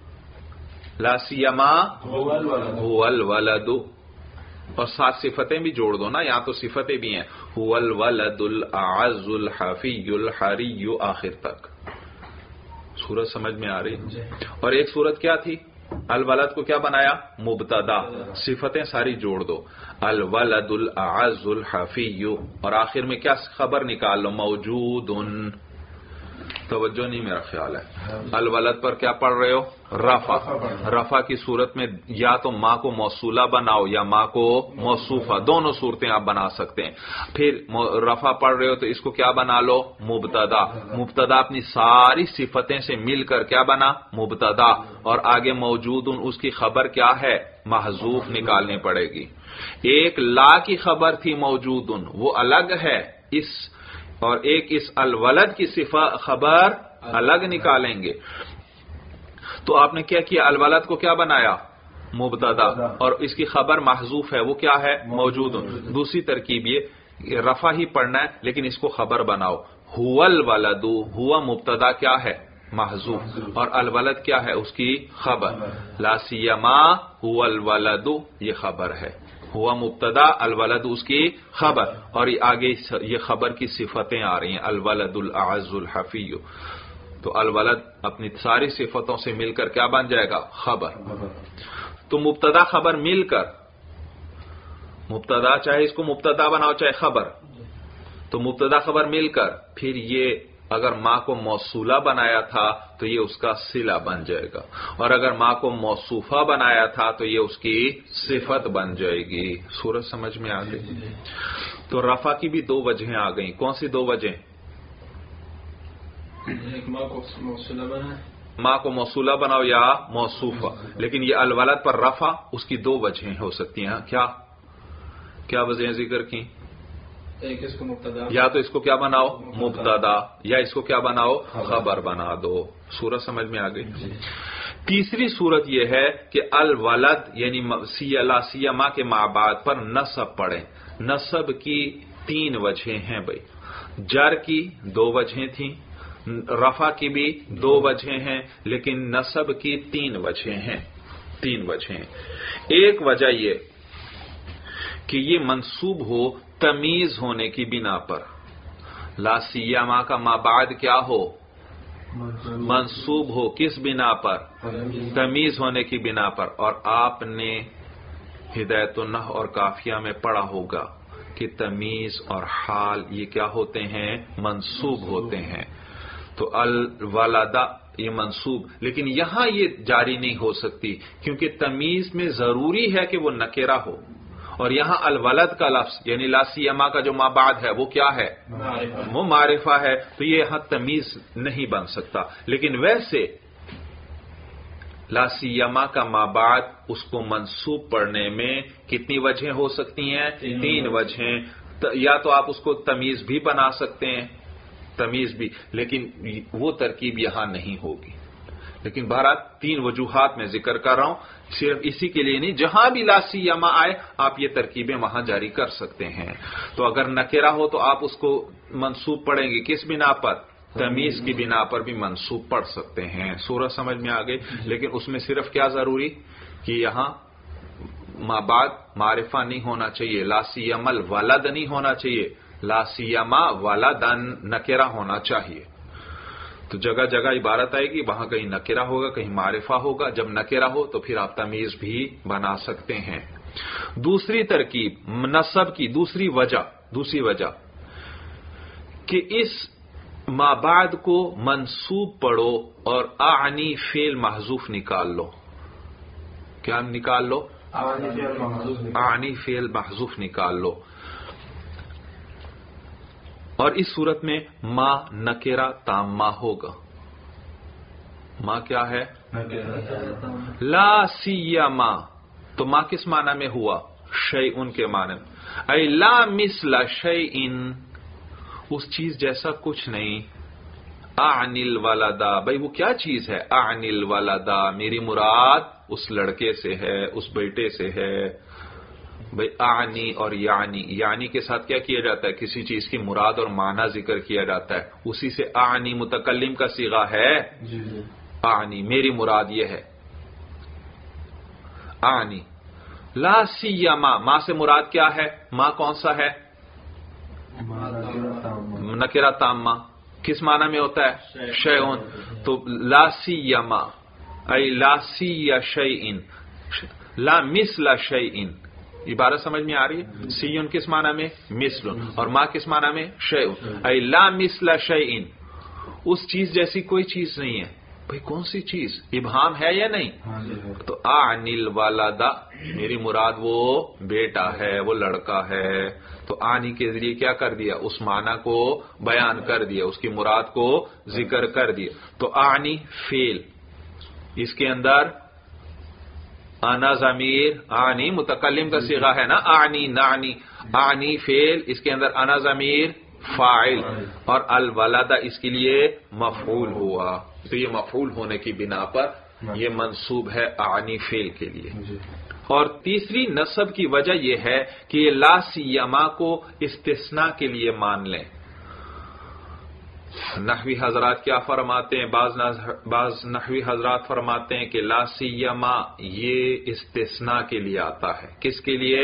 لا سیما هو الولد، اور ساتھ صفتیں بھی جوڑ دو نا، یہاں تو صفتیں بھی ہیں، هو الولد الاعز الحفی الحری آخر تک۔ صورت سمجھ میں آ رہی؟ اور ایک صورت کیا تھی؟ الولد کو کیا بنایا؟ مبتدا، صفتیں ساری جوڑ دو، الولد الاعز الحفی، اور آخر میں کیا خبر نکال لو؟ موجود۔ توجہ نہیں میرا خیال ہے۔ الولد پر کیا پڑھ رہے ہو؟ رفع۔ رفع کی صورت میں یا تو ماں کو موصولہ بناؤ یا ماں کو موصوفہ، دونوں صورتیں آپ بنا سکتے ہیں۔ پھر رفع پڑھ رہے ہو تو اس کو کیا بنا لو؟ مبتدا۔ مبتدا اپنی ساری صفتیں سے مل کر کیا بنا؟ مبتدا، اور آگے موجود اس کی خبر کیا ہے؟ محذوف نکالنی پڑے گی۔ ایک لا کی خبر تھی موجود، وہ الگ ہے اس، اور ایک اس الولد کی صفہ خبر الگ نکالیں گے۔ تو آپ نے کیا کیا؟ الولد کو کیا بنایا؟ مبتدا، اور اس کی خبر محذوف ہے، وہ کیا ہے؟ موجود۔ دوسری ترکیب یہ رفع ہی پڑھنا ہے لیکن اس کو خبر بناؤ، هو الولد، ہوا مبتدا کیا ہے؟ محذوف، اور الولد کیا ہے؟ اس کی خبر، لا سیما هو الولد یہ خبر ہے، ہوا مبتدا، الولد اس کی خبر، اور یہ آگے یہ خبر کی صفتیں آ رہی ہیں، الولد الاعز الحفی، تو الولد اپنی ساری صفتوں سے مل کر کیا بن جائے گا؟ خبر۔ تو مبتدا خبر مل کر، مبتدا چاہے اس کو مبتدا بناؤ چاہے خبر، تو مبتدا خبر مل کر پھر یہ اگر ماں کو موصولہ بنایا تھا تو یہ اس کا صلہ بن جائے گا، اور اگر ماں کو موصوفہ بنایا تھا تو یہ اس کی صفت بن جائے گی۔ صورت سمجھ میں آ گئی؟ تو رفع کی بھی دو وجہیں آ گئیں، کون سی دو وجہیں؟ ماں کو موصولہ بنائے، ماں کو موصولہ بناؤ یا موصوفہ، لیکن یہ الولد پر رفع اس کی دو وجہیں ہو سکتی ہیں۔ کیا کیا وجہیں ذکر کی؟ ایک اس کو مبتدا، یا تو اس کو کیا بناؤ؟ مبتدا، یا اس کو کیا بناؤ؟ خبر بنا دو۔ صورت سمجھ میں آ گئی؟ تیسری صورت یہ ہے کہ الولد یعنی لا سیما کے ماں بعد پر نصب پڑھیں۔ نصب کی تین وجہیں ہیں بھائی، جر کی دو وجہیں تھیں، رفع کی بھی دو وجہیں ہیں، لیکن نصب کی تین وجہیں ہیں، تین وجہیں۔ ایک وجہ یہ کہ یہ منصوب ہو تمیز ہونے کی بنا پر، لا سیما کا ما بعد کیا ہو؟ منصوب ہو، کس بنا پر؟ تمیز ہونے کی بنا پر۔ اور آپ نے ہدایت النحو اور قافیہ میں پڑھا ہوگا کہ تمیز اور حال یہ کیا ہوتے ہیں؟ منصوب ہوتے ہیں۔ تو الولد یہ منصوب، لیکن یہاں یہ جاری نہیں ہو سکتی کیونکہ تمیز میں ضروری ہے کہ وہ نکرہ ہو، اور یہاں الولد کا لفظ یعنی لا سیما کا جو ما بعد ہے وہ کیا ہے؟ وہ معرفہ ہے، تو یہ یہاں تمیز نہیں بن سکتا۔ لیکن ویسے لا سیما کا ما بعد اس کو منصوب پڑھنے میں کتنی وجہیں ہو سکتی ہیں؟ تین وجہیں۔ یا تو آپ اس کو تمیز بھی بنا سکتے ہیں، تمیز بھی، لیکن وہ ترکیب یہاں نہیں ہوگی۔ لیکن بہرحال تین وجوہات میں ذکر کر رہا ہوں، صرف اسی کے لیے نہیں، جہاں بھی لا سیما آئے آپ یہ ترکیبیں وہاں جاری کر سکتے ہیں۔ تو اگر نکرہ ہو تو آپ اس کو منصوب پڑھیں گے، کس بنا پر؟ تمیز کی بنا پر بھی منصوب پڑھ سکتے ہیں۔ صورت سمجھ میں آ گئی؟ لیکن اس میں صرف کیا ضروری کہ یہاں ما بعد معرفہ نہیں ہونا چاہیے، لا سیما الولد نہیں ہونا چاہیے، لا سیما ولدن نکرہ ہونا چاہیے۔ تو جگہ جگہ عبارت آئے گی، وہاں کہیں نکرہ ہوگا کہیں معرفہ ہوگا، جب نکرہ ہو تو پھر آپ تمیز بھی بنا سکتے ہیں۔ دوسری ترکیب نصب کی دوسری وجہ دوسری وجہ کہ اس ما بعد کو منصوب پڑھو اور اعنی فعل محذوف نکال لو۔ کیا نکال لو؟ اعنی فعل محذوف نکال لو، اور اس صورت میں ما نکرہ تامہ ہوگا، ماں کیا ہے؟ لا سیما، تو ماں کس معنی میں ہوا؟ شیئن کے معنی میں. اے لا مثل شیئن، اس چیز جیسا کچھ نہیں. اعنی الولدا، بھائی وہ کیا چیز ہے؟ اعنی الولدا، میری مراد اس لڑکے سے ہے، اس بیٹے سے ہے. بھائی اعنی اور یعنی، یعنی کے ساتھ کیا کیا جاتا ہے؟ کسی چیز کی مراد اور معنی ذکر کیا جاتا ہے، اسی سے اعنی متکلم کا صیغہ ہے. اعنی، میری مراد یہ ہے. اعنی لا سیما، ماں سے مراد کیا ہے؟ ماں کون سا ہے؟ نکرہ تامہ، کس معنی میں ہوتا ہے؟ شیئن. تو لا سیما ای لا سی شیئن، لا مثل شیئن. عبارت سمجھ میں آ رہی ہے؟ سیون کس معنی میں؟ مثل. اور ماں کس معنی میں؟ شیئن. ای لا مثل شیئن، اس چیز جیسی کوئی چیز نہیں ہے. بھئی کون سی چیز؟ ابہام ہے یا نہیں؟ تو اعنی الولدا، میری مراد وہ بیٹا ہے، وہ لڑکا ہے. تو آنی کے ذریعے کیا کر دیا؟ اس معنی کو بیان کر دیا، اس کی مراد کو ذکر کر دیا. تو آنی فعل، اس کے اندر انا ضمیر، آنی متکلم کا صیغہ ہے نا، آنی نعنی. آنی فعل، اس کے اندر انا ضمیر فاعل، اور الولد اس کے لیے مفعول ہوا. تو یہ مفعول ہونے کی بنا پر یہ منصوب ہے آنی فعل کے لیے. اور تیسری نصب کی وجہ یہ ہے کہ یہ لا سیما کو استثناء کے لیے مان لیں. نحوی حضرات کیا فرماتے ہیں؟ بعض بعض نحوی حضرات فرماتے ہیں کہ لا سیما یہ استثناء کے لیے آتا ہے. کس کے لیے؟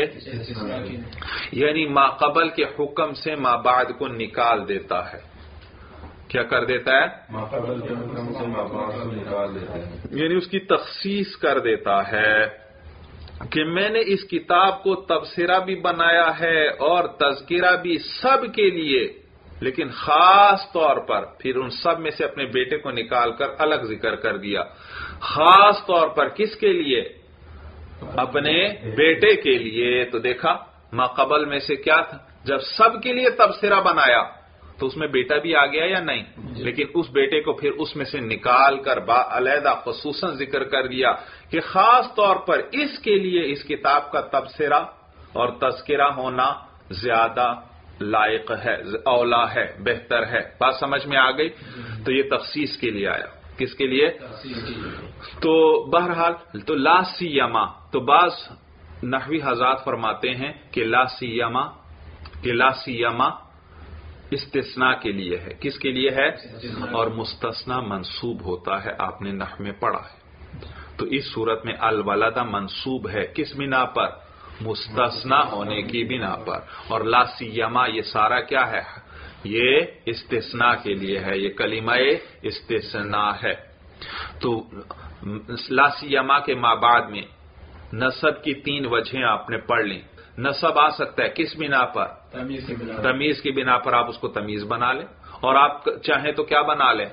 یعنی ما قبل کے حکم سے ما بعد کو نکال دیتا ہے. کیا کر دیتا ہے؟ ما قبل کے حکم سے ما بعد کو نکال دیتا ہے، یعنی اس کی تخصیص کر دیتا ہے کہ میں نے اس کتاب کو تبصرہ بھی بنایا ہے اور تذکرہ بھی سب کے لیے، لیکن خاص طور پر پھر ان سب میں سے اپنے بیٹے کو نکال کر الگ ذکر کر دیا. خاص طور پر کس کے لیے؟ اپنے بیٹے کے لیے. تو دیکھا ما قبل میں سے کیا تھا؟ جب سب کے لیے تبصرہ بنایا تو اس میں بیٹا بھی آ گیا یا نہیں؟ لیکن اس بیٹے کو پھر اس میں سے نکال کر با علیحدہ خصوصاً ذکر کر دیا کہ خاص طور پر اس کے لیے اس کتاب کا تبصرہ اور تذکرہ ہونا زیادہ لائق ہے، اولا ہے، بہتر ہے. بات سمجھ میں آ گئی؟ تو یہ تخصیص کے لیے آیا. کس کے لیے؟ تو بہرحال تو لا سیما، تو بعض نحوی حضرات فرماتے ہیں کہ لا سیما کہ لا سیما استثناء کے لیے ہے. کس کے لیے ہے؟ اور مستثنی منصوب ہوتا ہے، آپ نے نحو میں پڑھا ہے. تو اس صورت میں الولدہ منصوب ہے کس بنا پر؟ مستثنی ہونے کی بنا پر. اور لا سیما یہ سارا کیا ہے؟ یہ استثناء کے لیے ہے، یہ کلمہ استثناء ہے. تو لا سیما کے ما بعد میں نصب کی تین وجہیں آپ نے پڑھ لیں. نصب آ سکتا ہے کس بنا پر؟ تمیز کی بنا پر آپ اس کو تمیز بنا لیں، اور آپ چاہیں تو کیا بنا لیں؟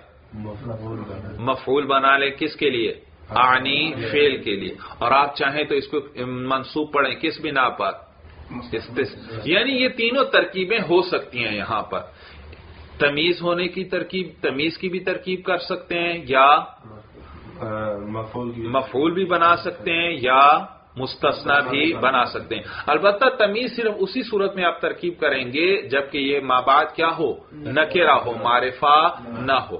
مفعول بنا لیں. کس کے لیے؟ آنی فعل کے لیے. اور آپ چاہیں تو اس کو منصوب پڑھیں کس بنا پر؟ یعنی یہ تینوں ترکیبیں ہو سکتی ہیں. یہاں پر تمیز ہونے کی ترکیب، تمیز کی بھی ترکیب کر سکتے ہیں، یا مفعول بھی بنا سکتے ہیں، یا مستثنی بھی بنا سکتے ہیں. البتہ تمیز صرف اسی صورت میں آپ ترکیب کریں گے جبکہ یہ ما بعد کیا ہو؟ نکرہ ہو، معرفہ نہ ہو.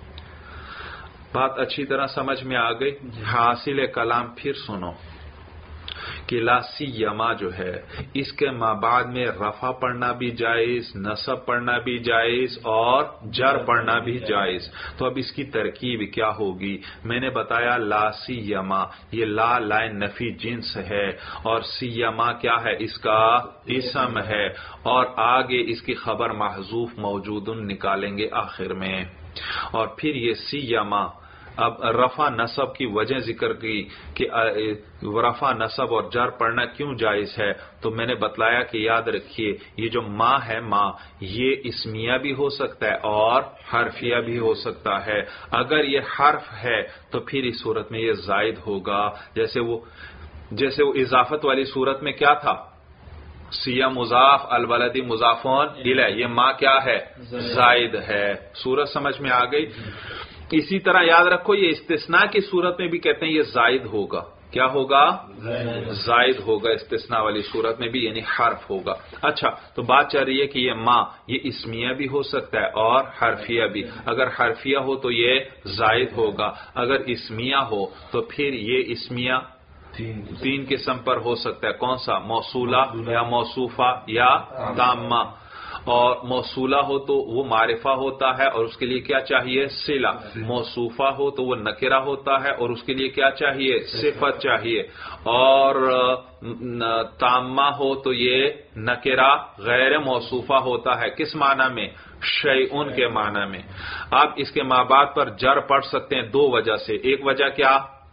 بات اچھی طرح سمجھ میں آ گئی؟ حاصل کلام پھر سنو کہ لا سیما جو ہے اس کے ما بعد میں رفع پڑھنا بھی جائز، نصب پڑھنا بھی جائز، اور جر پڑھنا بھی جائز. تو اب اس کی ترکیب کیا ہوگی؟ میں نے بتایا لا سیما، یہ لا لائن نفی جنس ہے، اور سیما کیا ہے؟ اس کا اسم ہے، اور آگے اس کی خبر محذوف موجود نکالیں گے آخر میں. اور پھر یہ سیما اب رفع نصب کی وجہ ذکر کی کہ رفع نصب اور جر پڑھنا کیوں جائز ہے. تو میں نے بتلایا کہ یاد رکھیے یہ جو ما ہے، ما یہ اسمیہ بھی ہو سکتا ہے اور حرفیہ بھی ہو سکتا ہے. اگر یہ حرف ہے تو پھر اس صورت میں یہ زائد ہوگا، جیسے وہ جیسے وہ اضافت والی صورت میں کیا تھا؟ سیہ مضاف الولدی مضافون الیہ، یہ ما کیا ہے؟ زائد ہے. صورت سمجھ میں آ گئی؟ اسی طرح یاد رکھو یہ استثناء کی صورت میں بھی کہتے ہیں یہ زائد ہوگا. کیا ہوگا؟ زائد ہوگا استثناء والی صورت میں بھی، یعنی حرف ہوگا. اچھا تو بات چل رہی ہے کہ یہ ما یہ اسمیہ بھی ہو سکتا ہے اور حرفیہ بھی. اگر حرفیہ ہو تو یہ زائد ہوگا، اگر اسمیہ ہو تو پھر یہ اسمیہ تین قسم پر ہو سکتا ہے. کون سا؟ موصولہ یا موصوفہ یا تامہ. اور موصولہ ہو تو وہ معرفہ ہوتا ہے اور اس کے لیے کیا چاہیے؟ صلہ. موصوفہ ہو تو وہ نکرہ ہوتا ہے اور اس کے لیے کیا چاہیے؟ صفت چاہیے. اور تامہ ہو تو یہ نکرہ غیر موصوفہ ہوتا ہے. کس معنی میں؟ شیئن کے معنی میں. آپ اس کے ماں بعد پر جر پڑھ سکتے ہیں دو وجہ سے. ایک وجہ کیا؟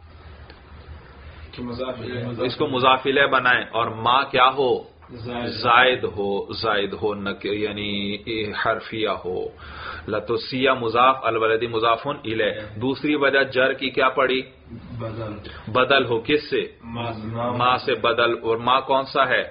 اس کو مضاف الیہ بنائیں اور ما کیا ہو؟ زائد ہو. زائد ہو یعنی حرفیہ ہو. لتوسیہ مضاف الولدی مضافن الیہ. دوسری وجہ جر کی کیا پڑی؟ بدل. بدل ہو کس سے؟ ما سے بدل. اور ما کون سا ہے؟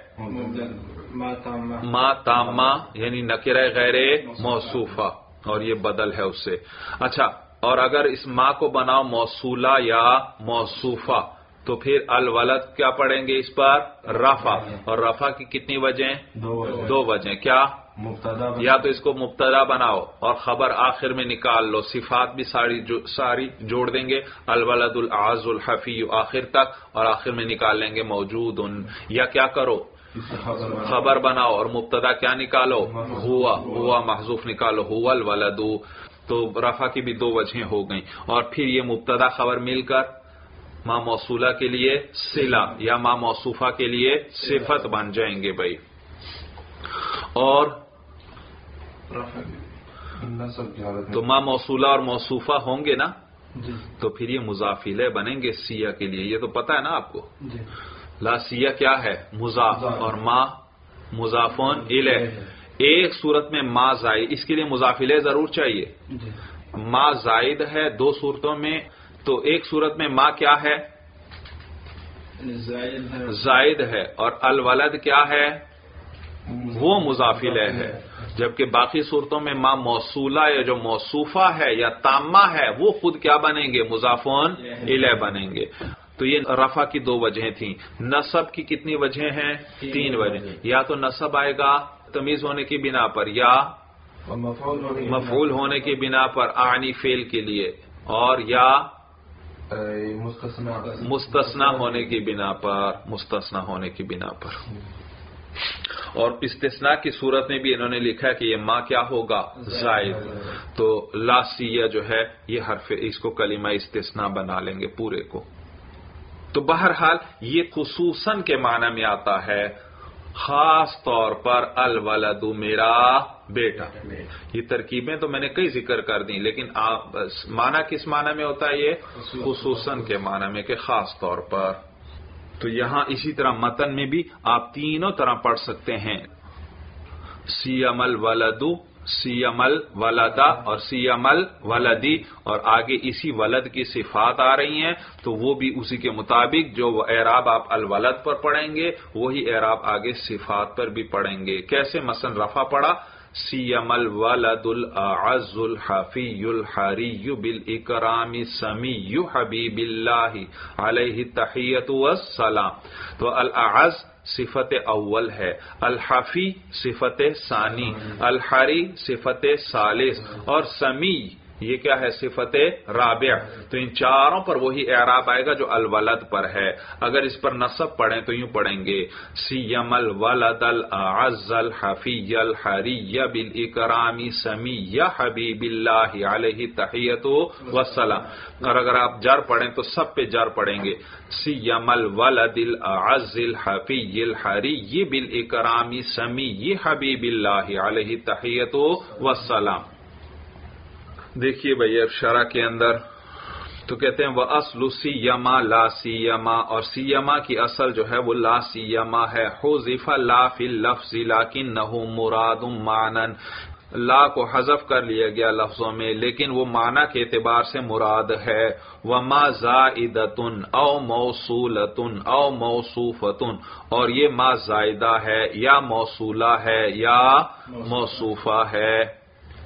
ما تامہ یعنی نکرہ غیر موصوفہ اور یہ بدل ہے اس سے. اچھا اور اگر اس ما کو بناؤ موصولہ یا موصوفہ تو پھر الولد کیا پڑھیں گے اس پر؟ رفع. اور رفع کی کتنی وجہیں؟ دو وجہیں. کیا؟ مبتدا. یا تو اس کو مبتدا بناؤ اور خبر آخر میں نکال لو. صفات بھی ساری جو ساری جوڑ دیں گے. الولد الاعز الحفی آخر تک اور آخر میں نکال لیں گے موجود. یا کیا کرو؟ خبر بناؤ اور مبتدا کیا نکالو؟ ہوا. ہوا محذوف نکالو. ہوا الولد. تو رفع کی بھی دو وجہیں ہو گئیں. اور پھر یہ مبتدا خبر مل کر ما موصولہ کے لیے صلہ یا ما موصوفہ کے لیے صفت بن جائیں گے بھائی. اور تو ما موصولہ اور موصوفہ ہوں گے نا تو پھر یہ مضاف الیہ بنیں گے سیہ کے لیے. یہ تو پتہ ہے نا آپ کو. لا سیہ کیا ہے؟ مضاف. اور ما مضافون الیہ. ایک صورت میں ما زائد، اس کے لیے مضاف الیہ ضرور چاہیے. ما زائد ہے دو صورتوں میں. تو ایک صورت میں ما کیا ہے؟ زائد ہے. اور الولد کیا ہے؟ وہ مضاف الیہ ہے. جبکہ باقی صورتوں میں ما موصولہ یا جو موصوفہ ہے یا تامہ ہے وہ خود کیا بنیں گے؟ مضافون الیہ بنیں گے. تو یہ رفع کی دو وجہیں تھیں. نصب کی کتنی وجہیں ہیں؟ تین وجہیں. یا تو نصب آئے گا تمیز ہونے کی بنا پر یا مفعول ہونے کی بنا پر اعنی فعل کے لیے، اور یا مستثنی ہونے کی بنا پر. مستثنی ہونے کی بنا پر. اور استثناء کی صورت میں بھی انہوں نے لکھا ہے کہ یہ ما کیا ہوگا؟ زائد. تو لا سیہ جو ہے یہ حرف اس کو کلمہ استثناء بنا لیں گے پورے کو. تو بہرحال یہ خصوصاً کے معنی میں آتا ہے. خاص طور پر الولد میرا بیٹا. یہ ترکیبیں تو میں نے کئی ذکر کر دیں لیکن معنی کس معنی میں ہوتا ہے؟ یہ خصوصاً کے معنی میں کہ خاص طور پر. تو یہاں اسی طرح متن میں بھی آپ تینوں طرح پڑھ سکتے ہیں. سیم الولد، سیم الولدا اور سیم الولدی. اور آگے اسی ولد کی صفات آ رہی ہیں تو وہ بھی اسی کے مطابق جو اعراب آپ الولد پر پڑھیں گے وہی اعراب آگے صفات پر بھی پڑھیں گے. کیسے؟ مثلا رفع پڑھا سیم الولد الاعز الحفی الحری بالاکرام سمی حبیب اللہ علیہ التحیۃ والسلام. تو الاعز صفت اول ہے، الحفی صفت ثانی، الحری صفت ثالث اور سمی یہ کیا ہے؟ صفت رابع. تو ان چاروں پر وہی اعراب آئے گا جو الولد پر ہے. اگر اس پر نصب پڑھیں تو یوں پڑھیں گے سیم الولد الاعز الحفی الحری بالاکرام سمی حبیب اللہ علیہ تحیۃ والسلام. اور اگر آپ جر پڑھیں تو سب پہ جر پڑھیں گے سیم الولد الاعز الحفی الحری بالاکرام سمی حبیب اللہ علیہ تحیۃ والسلام. دیکھیے بھائی اب شرح کے اندر تو کہتے ہیں وہ اصل سیما لا سیما. اور سیما کی اصل جو ہے وہ لا سیما ہے. حذف لا فی اللفظ لکنہ مراد معنی. لا کو حذف کر لیا گیا لفظوں میں لیکن وہ معنی کے اعتبار سے مراد ہے. وما زائدۃ او موصولۃ او موصوفۃ. اور یہ ما زائدہ ہے یا موصولہ ہے یا موصوفہ ہے.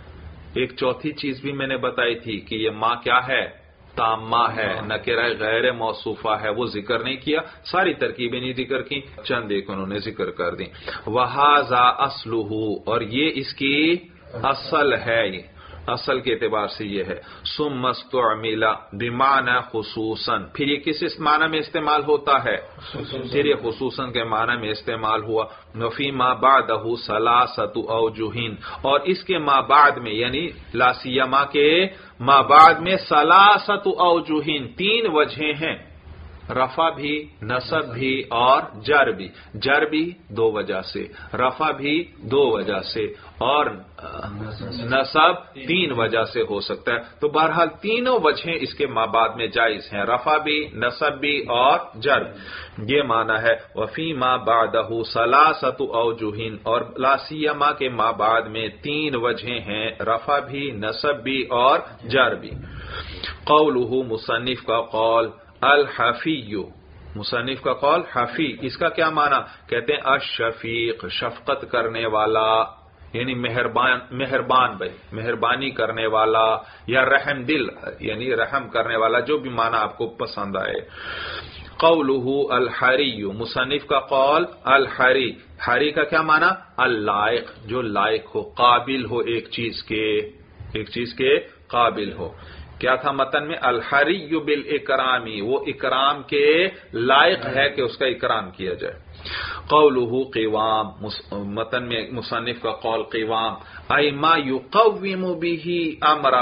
ایک چوتھی چیز بھی میں نے بتائی تھی کہ یہ ما کیا ہے؟ تامہ ہے، نکرہ غیر موصوفہ ہے، وہ ذکر نہیں کیا، ساری ترکیبیں نہیں ذکر کی، چند ایک انہوں نے ذکر کر دی. وَهَذَا أَصْلُهُ، اور یہ اس کی اصل ہے، اصل کے اعتبار سے یہ ہے. ثُمَّ اسْتُعْمِلَ بِمَعْنَى خُصُوصًا، پھر یہ کس اس معنی میں استعمال ہوتا ہے؟ پھر یہ خصوصاً کے معنی میں استعمال ہوا. وَفِي مَا بَعْدَهُ ثَلَاثَةُ أَوْجُهٍ، اور اس کے ما بعد میں یعنی لا سیما کے ما بعد میں ثلاثۃ اوجہ، تین وجہیں ہیں، رفع بھی، نصب بھی اور جر بھی. جر بھی دو وجہ سے، رفع بھی دو وجہ سے اور نصب تین وجہ سے ہو سکتا ہے. تو بہرحال تینوں وجہیں اس کے مابعد میں جائز ہیں، رفع بھی، نصب بھی اور جر. یہ معنی ہے وفی ما بعدہ ثلاثۃ اوجہ، اور لا سیما کے مابعد میں تین وجہیں ہیں، رفع بھی، نصب بھی اور جر بھی. قولہ، مصنف کا قول، الحفی، مصنف کا قول حفی، اس کا کیا معنی؟ کہتے ہیں الشفیق، شفقت کرنے والا، یعنی مہربان، مہربان بھائی، مہربانی کرنے والا، یا رحم دل یعنی رحم کرنے والا، جو بھی معنی آپ کو پسند آئے. قولہ الحری، مصنف کا قول الحری، حری کا کیا معنی؟ اللائق، جو لائق ہو، قابل ہو ایک چیز کے، ایک چیز کے قابل ہو. کیا تھا متن میں؟ الحری بالاکرامی، وہ اکرام کے لائق ہے کہ اس کا اکرام کیا جائے. قولہ قوام، متن میں مصنف کا قول قوام، ای ما یقوم به امرہ.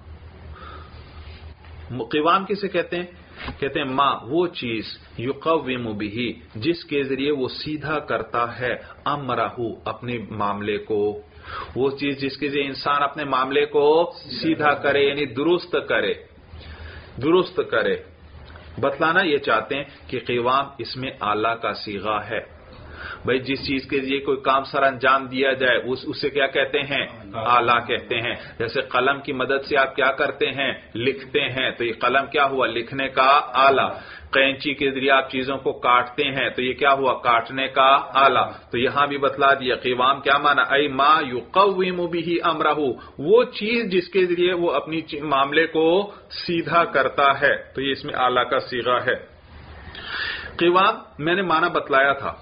قوام کسے کہتے ہیں؟ کہتے ہیں ما، وہ چیز، یقوم به، جس کے ذریعے وہ سیدھا کرتا ہے امرہ، اپنے معاملے کو، وہ چیز جس کے ذریعے انسان اپنے معاملے کو سیدھا کرے، یعنی درست کرے، درست کرے. بتلانا یہ چاہتے ہیں کہ قوام اس میں آلہ کا صیغہ ہے. بھئی جس چیز کے ذریعے کوئی کام سر انجام دیا جائے اس اسے کیا کہتے ہیں؟ آلہ کہتے ہیں. جیسے قلم کی مدد سے آپ کیا کرتے ہیں؟ لکھتے ہیں، تو یہ قلم کیا ہوا؟ لکھنے کا آلہ. قینچی کے ذریعے آپ چیزوں کو کاٹتے ہیں تو یہ کیا ہوا؟ کاٹنے کا آلہ. تو یہاں بھی بتلا دیا قوام کیا معنی؟ ای ما یقوم به امرہ، وہ چیز جس کے ذریعے وہ اپنی معاملے کو سیدھا کرتا ہے، تو یہ اس میں آلہ کا صیغہ ہے. قوام میں نے معنی بتلایا تھا،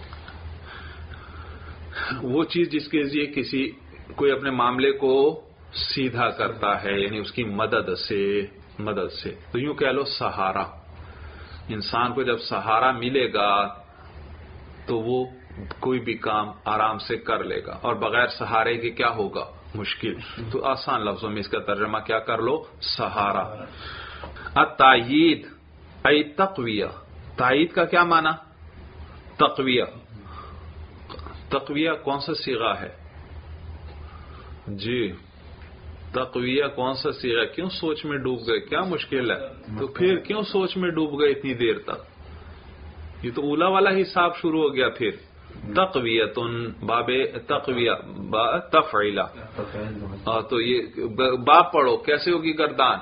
وہ چیز جس کے ذریعے کسی کوئی اپنے معاملے کو سیدھا کرتا ہے، یعنی اس کی مدد سے، مدد سے. تو یوں کہہ لو سہارا. انسان کو جب سہارا ملے گا تو وہ کوئی بھی کام آرام سے کر لے گا، اور بغیر سہارے کے کیا ہوگا؟ مشکل. تو آسان لفظوں میں اس کا ترجمہ کیا کر لو؟ سہارا. التأیید ای تقویہ، تائید کا کیا معنی؟ تقویہ. تقویہ کون سا صیغہ ہے؟ جی تقویہ کون سا صیغہ؟ کیوں سوچ میں ڈوب گئے؟ کیا مشکل ہے؟ تو پھر کیوں سوچ میں ڈوب گئے اتنی دیر تک؟ یہ تو اولا والا حساب شروع ہو گیا. پھر تقویتن، باب تقویہ، با تفعیلہ. تو یہ باب پڑھو، کیسے ہوگی گردان؟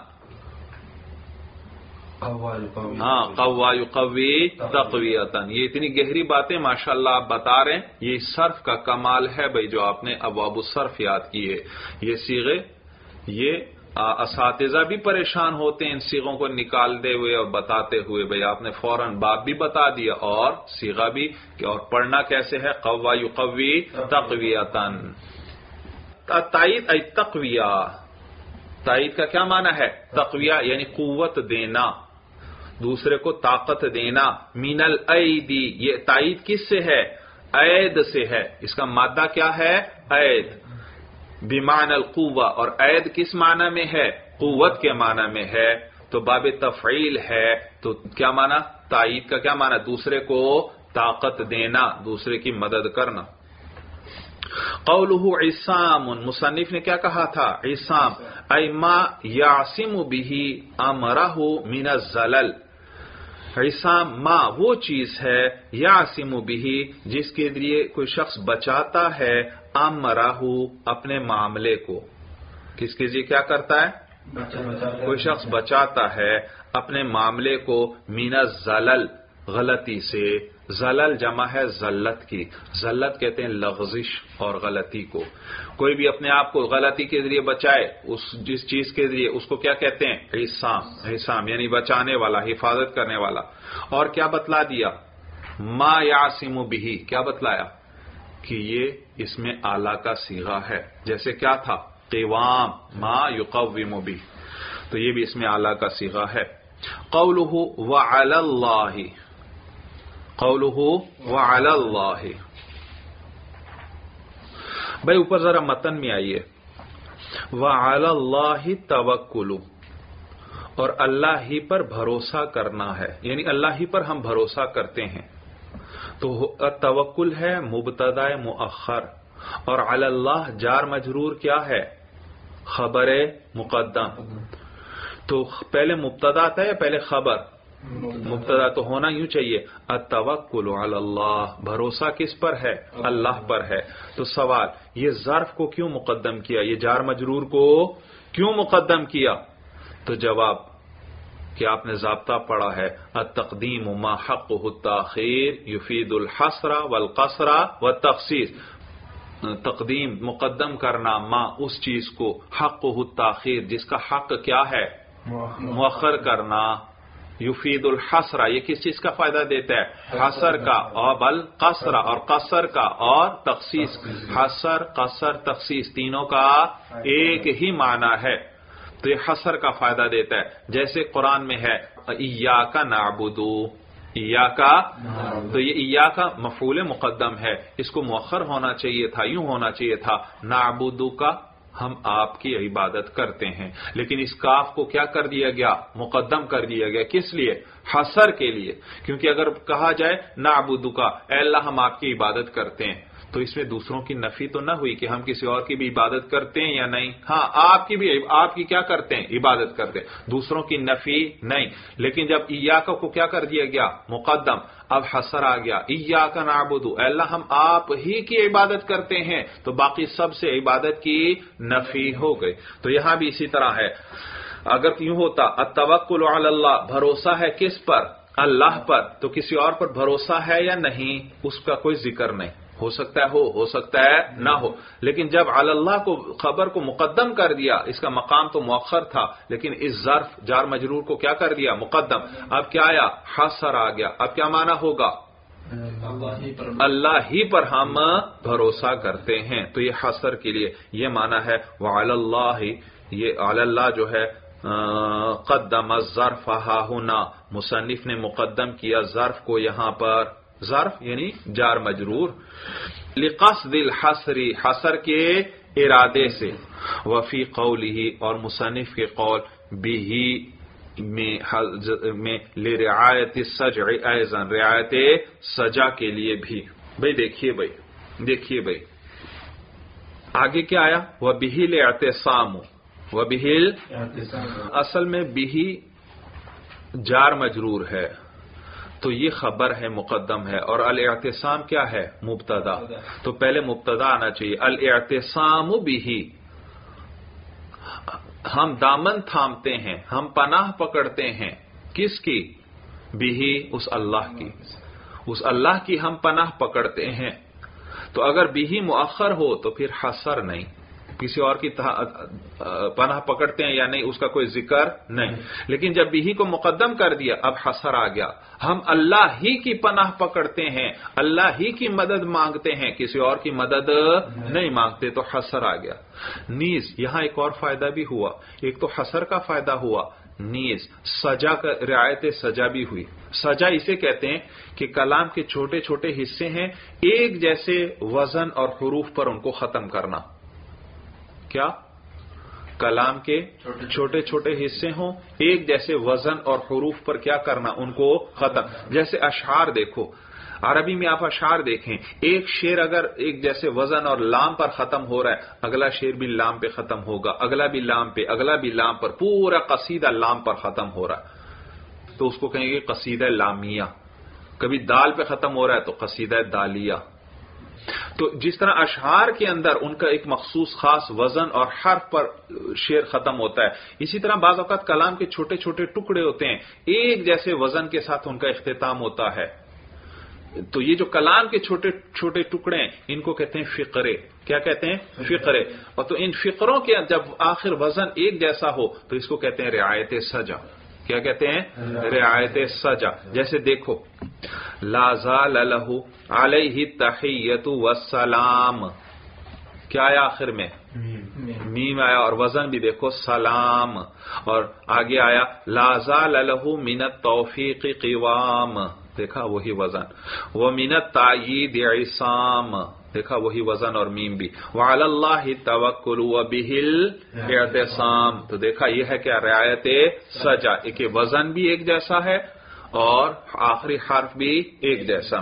ہاں، قوا یقوی تقویتن. یہ اتنی گہری باتیں ماشاءاللہ آپ بتا رہے ہیں. یہ صرف کا کمال ہے بھائی، جو آپ نے ابواب الصرف یاد کیے. یہ صیغے، یہ اساتذہ بھی پریشان ہوتے ہیں ان صیغوں کو نکالتے ہوئے اور بتاتے ہوئے. بھائی آپ نے فوراً باب بھی بتا دیا اور صیغہ بھی، اور پڑھنا کیسے ہے؟ قوا یقوی تقویتن. تائید ای تقویہ، تائید کا کیا معنی ہے؟ تقویہ یعنی قوت دینا، دوسرے کو طاقت دینا. من الایدی، یہ تائید کس سے ہے؟ عید سے ہے. اس کا مادہ کیا ہے؟ عید. بمعنى القوہ، اور عید کس معنی میں ہے؟ قوت کے معنی میں ہے. تو باب تفعیل ہے. تو کیا معنی؟ تائید کا کیا معنی؟ دوسرے کو طاقت دینا، دوسرے کی مدد کرنا. قولہ عصام، مصنف نے کیا کہا تھا؟ عصام ای ما یعصم به امرہ من الزلل. عصام ما، وہ چیز ہے، یعصم به، جس کے ذریعے کوئی شخص بچاتا ہے امرہ، اپنے معاملے کو. کس کے ذریعے کیا کرتا ہے؟ کوئی شخص بچاتا ہے اپنے معاملے کو من الزلل، غلطی سے. زلل جمع ہے ذلت کی. ذلت کہتے ہیں لغزش اور غلطی کو. کوئی بھی اپنے آپ کو غلطی کے ذریعے بچائے اس جس چیز کے ذریعے اس کو کیا کہتے ہیں؟ عصام. عصام یعنی بچانے والا، حفاظت کرنے والا. اور کیا بتلا دیا؟ ما یعصم بہ، کیا بتلایا؟ کہ یہ اس میں اعلی کا صیغہ ہے. جیسے کیا تھا؟ قوام، ما یقوم بہ، تو یہ بھی اس میں اعلی کا صیغہ ہے. قولہ وعلی اللہ، قولہ وعلی اللہ. بھائی اوپر ذرا متن میں آئیے. وعلی اللہ توکل، اور اللہ ہی پر بھروسہ کرنا ہے، یعنی اللہ ہی پر ہم بھروسہ کرتے ہیں. تو توکل ہے مبتدا مؤخر، اور علی اللہ جار مجرور کیا ہے؟ خبر مقدم. تو پہلے مبتدا آتا ہے یا پہلے خبر؟ مبتدا تو ہونا یوں چاہیے التوکل علی اللہ، بھروسہ کس پر ہے؟ اللہ پر ہے. تو سوال، یہ ظرف کو کیوں مقدم کیا؟ یہ جار مجرور کو کیوں مقدم کیا؟ تو جواب کہ آپ نے ضابطہ پڑھا ہے التقدیم ما حقہ التاخیر یفید الحصر والقصر والتخصیص. تقدیم مقدم کرنا ما اس چیز کو، حقہ التاخیر جس کا حق کیا ہے؟ مؤخر کرنا. یفید الحصر یہ کس چیز کا فائدہ دیتا ہے؟ حصر کا. اور بل قصر اور قصر کا، اور تخصیص. حصر قصر تخصیص تینوں کا ایک ہی معنی ہے، تو یہ حصر کا فائدہ دیتا ہے. جیسے قرآن میں ہے ایاک نعبد، ایاک، تو یہ ایاک مفعول مقدم ہے، اس کو مؤخر ہونا چاہیے تھا، یوں ہونا چاہیے تھا نعبد کا، ہم آپ کی عبادت کرتے ہیں. لیکن اس کاف کو کیا کر دیا گیا؟ مقدم کر دیا گیا. کس لیے؟ حصر کے لیے. کیونکہ اگر کہا جائے نعبد کا، اے اللہ ہم آپ کی عبادت کرتے ہیں، تو اس میں دوسروں کی نفی تو نہ ہوئی کہ ہم کسی اور کی بھی عبادت کرتے ہیں یا نہیں. ہاں آپ کی بھی، آپ کی کیا کرتے ہیں؟ عبادت کرتے ہیں. دوسروں کی نفی نہیں. لیکن جب ایاک کو کیا کر دیا گیا؟ مقدم. اب حصر آ گیا ایاک نعبد، اے اللہ ہم آپ ہی کی عبادت کرتے ہیں، تو باقی سب سے عبادت کی نفی ہو گئی. تو یہاں بھی اسی طرح ہے. اگر یوں ہوتا التوکل علی اللہ، بھروسہ ہے کس پر؟ اللہ پر، تو کسی اور پر بھروسہ ہے یا نہیں؟ اس کا کوئی ذکر نہیں. ہو سکتا ہے ہو ہو سکتا ہے نہ ہو. لیکن جب علی اللہ کو خبر کو مقدم کر دیا، اس کا مقام تو مؤخر تھا، لیکن اس ظرف جار مجرور کو کیا کر دیا؟ مقدم. اب کیا آیا؟ حصر آ گیا. اب کیا معنی ہوگا؟ اللہ ہی پر ہم بھروسہ کرتے ہیں. تو یہ حصر کے لیے یہ معنی ہے. وعلی اللہ، یہ علی اللہ جو ہے قدم الظرف ہا ہنا، مصنف نے مقدم کیا ظرف کو یہاں پر. ظرف یعنی جار مجرور. لقصد الحصر، حصر کے ارادے سے. وفی قولہ، اور مصنف کے قول بہ میں لرعایت السجع ایضا، رعایت سجا کے لیے بھی. بھئی دیکھیے بھئی دیکھیے بھئی آگے کیا آیا؟ وبہ الاعتصام، وبہ اصل میں بہ جار مجرور ہے، تو یہ خبر ہے مقدم ہے، اور الاعتصام کیا ہے؟ مبتدا. تو پہلے مبتدا آنا چاہیے. الاعتصام بہ، ہم دامن تھامتے ہیں، ہم پناہ پکڑتے ہیں. کس کی؟ بہ، اس اللہ کی. اس اللہ کی ہم پناہ پکڑتے ہیں. تو اگر بہ مؤخر ہو تو پھر حصر نہیں، کسی اور کی پناہ پکڑتے ہیں یا نہیں اس کا کوئی ذکر نہیں. لیکن جب بھی کو مقدم کر دیا اب حصر آ گیا. ہم اللہ ہی کی پناہ پکڑتے ہیں، اللہ ہی کی مدد مانگتے ہیں، کسی اور کی مدد نہیں مانگتے، تو حصر آ گیا. نیز یہاں ایک اور فائدہ بھی ہوا. ایک تو حصر کا فائدہ ہوا، نیز سجا کا رعایت سجا بھی ہوئی. سجا اسے کہتے ہیں کہ کلام کے چھوٹے چھوٹے حصے ہیں، ایک جیسے وزن اور حروف پر ان کو ختم کرنا. کیا؟ کلام کے چھوٹے چھوٹے حصے ہوں، ایک جیسے وزن اور حروف پر کیا کرنا؟ ان کو ختم. جیسے اشعار دیکھو، عربی میں آپ اشعار دیکھیں، ایک شعر اگر ایک جیسے وزن اور لام پر ختم ہو رہا ہے، اگلا شعر بھی لام پہ ختم ہوگا، اگلا بھی لام پہ، اگلا بھی لام پر، پورا قصیدہ لام پر ختم ہو رہا ہے تو اس کو کہیں گے قصیدہ لامیہ. کبھی دال پہ ختم ہو رہا ہے تو قصیدہ دالیہ. تو جس طرح اشعار کے اندر ان کا ایک مخصوص خاص وزن اور حرف پر شعر ختم ہوتا ہے، اسی طرح بعض اوقات کلام کے چھوٹے چھوٹے ٹکڑے ہوتے ہیں، ایک جیسے وزن کے ساتھ ان کا اختتام ہوتا ہے. تو یہ جو کلام کے چھوٹے چھوٹے ٹکڑے ہیں ان کو کہتے ہیں فقرے. کیا کہتے ہیں؟ فقرے. اور تو ان فقروں کے جب آخر وزن ایک جیسا ہو تو اس کو کہتے ہیں رعایت سجا. کیا کہتے ہیں؟ رعایت سجا. جیسے دیکھو لا زال لہ علیہ التحیۃ والسلام، کیا آیا آخر میں؟ میم آیا، اور وزن بھی دیکھو سلام. اور آگے آیا لا زال لہ من التوفیق قوام، دیکھا وہی وزن. ومن التأیید عصام، دیکھا وہی وزن اور میم بھی. وعلی اللہ توکل وبہ الاعتصام، تو دیکھا یہ ہے کیا؟ رعایت سجا. ایک وزن بھی ایک جیسا ہے اور آخری حرف بھی ایک جیسا.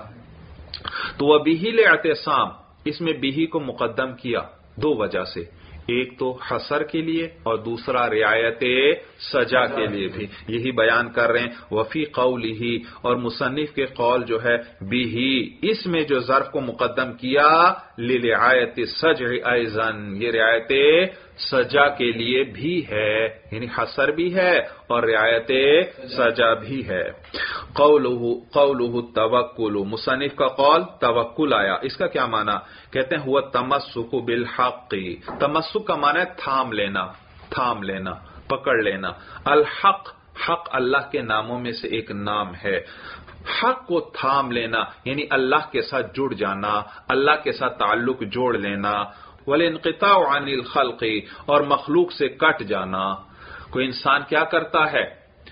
تو وبہ الاعتصام، اس میں بہ کو مقدم کیا دو وجہ سے، ایک تو حصر کے لیے اور دوسرا رعایت سجا کے لیے بھی. یہی بیان کر رہے ہیں. وفی قولہ، اور مصنف کے قول جو ہے بھی، اس میں جو ظرف کو مقدم کیا لرعایت السجع ایضا، یہ رعایت سجا کے لیے بھی ہے، یعنی حصر بھی ہے اور رعایت سجا بھی ہے. قولہ قولہ توکل، مصنف کا قول توکل آیا. اس کا کیا معنی؟ کہتے ہیں ہوا تمسک بالحق. تمسک کا معنی ہے تھام لینا، تھام لینا، پکڑ لینا. الحق، حق اللہ کے ناموں میں سے ایک نام ہے. حق کو تھام لینا یعنی اللہ کے ساتھ جڑ جانا، اللہ کے ساتھ تعلق جوڑ لینا. والانقطاع عن الخلق، اور مخلوق سے کٹ جانا. کوئی انسان کیا کرتا ہے؟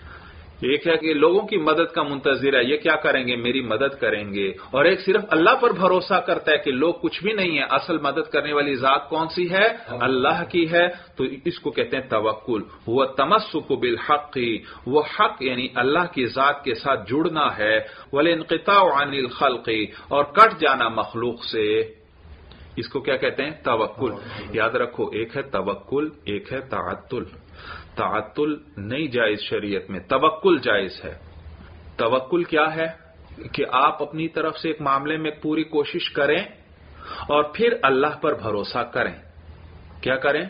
ایک ہے کہ لوگوں کی مدد کا منتظر ہے، یہ کیا کریں گے؟ میری مدد کریں گے. اور ایک صرف اللہ پر بھروسہ کرتا ہے کہ لوگ کچھ بھی نہیں ہے، اصل مدد کرنے والی ذات کون سی ہے؟ اللہ کی ہے. تو اس کو کہتے ہیں توکل. وہ تمسک بالحق، وہ حق یعنی اللہ کی ذات کے ساتھ جڑنا ہے. والانقطاع عن الخلق، اور کٹ جانا مخلوق سے. اس کو کیا کہتے ہیں؟ توکل. یاد رکھو، ایک ہے توکل، ایک ہے تعطل. تعطل نہیں جائز شریعت میں، توکل جائز ہے. توکل کیا ہے؟ کہ آپ اپنی طرف سے ایک معاملے میں پوری کوشش کریں اور پھر اللہ پر بھروسہ کریں. کیا کریں؟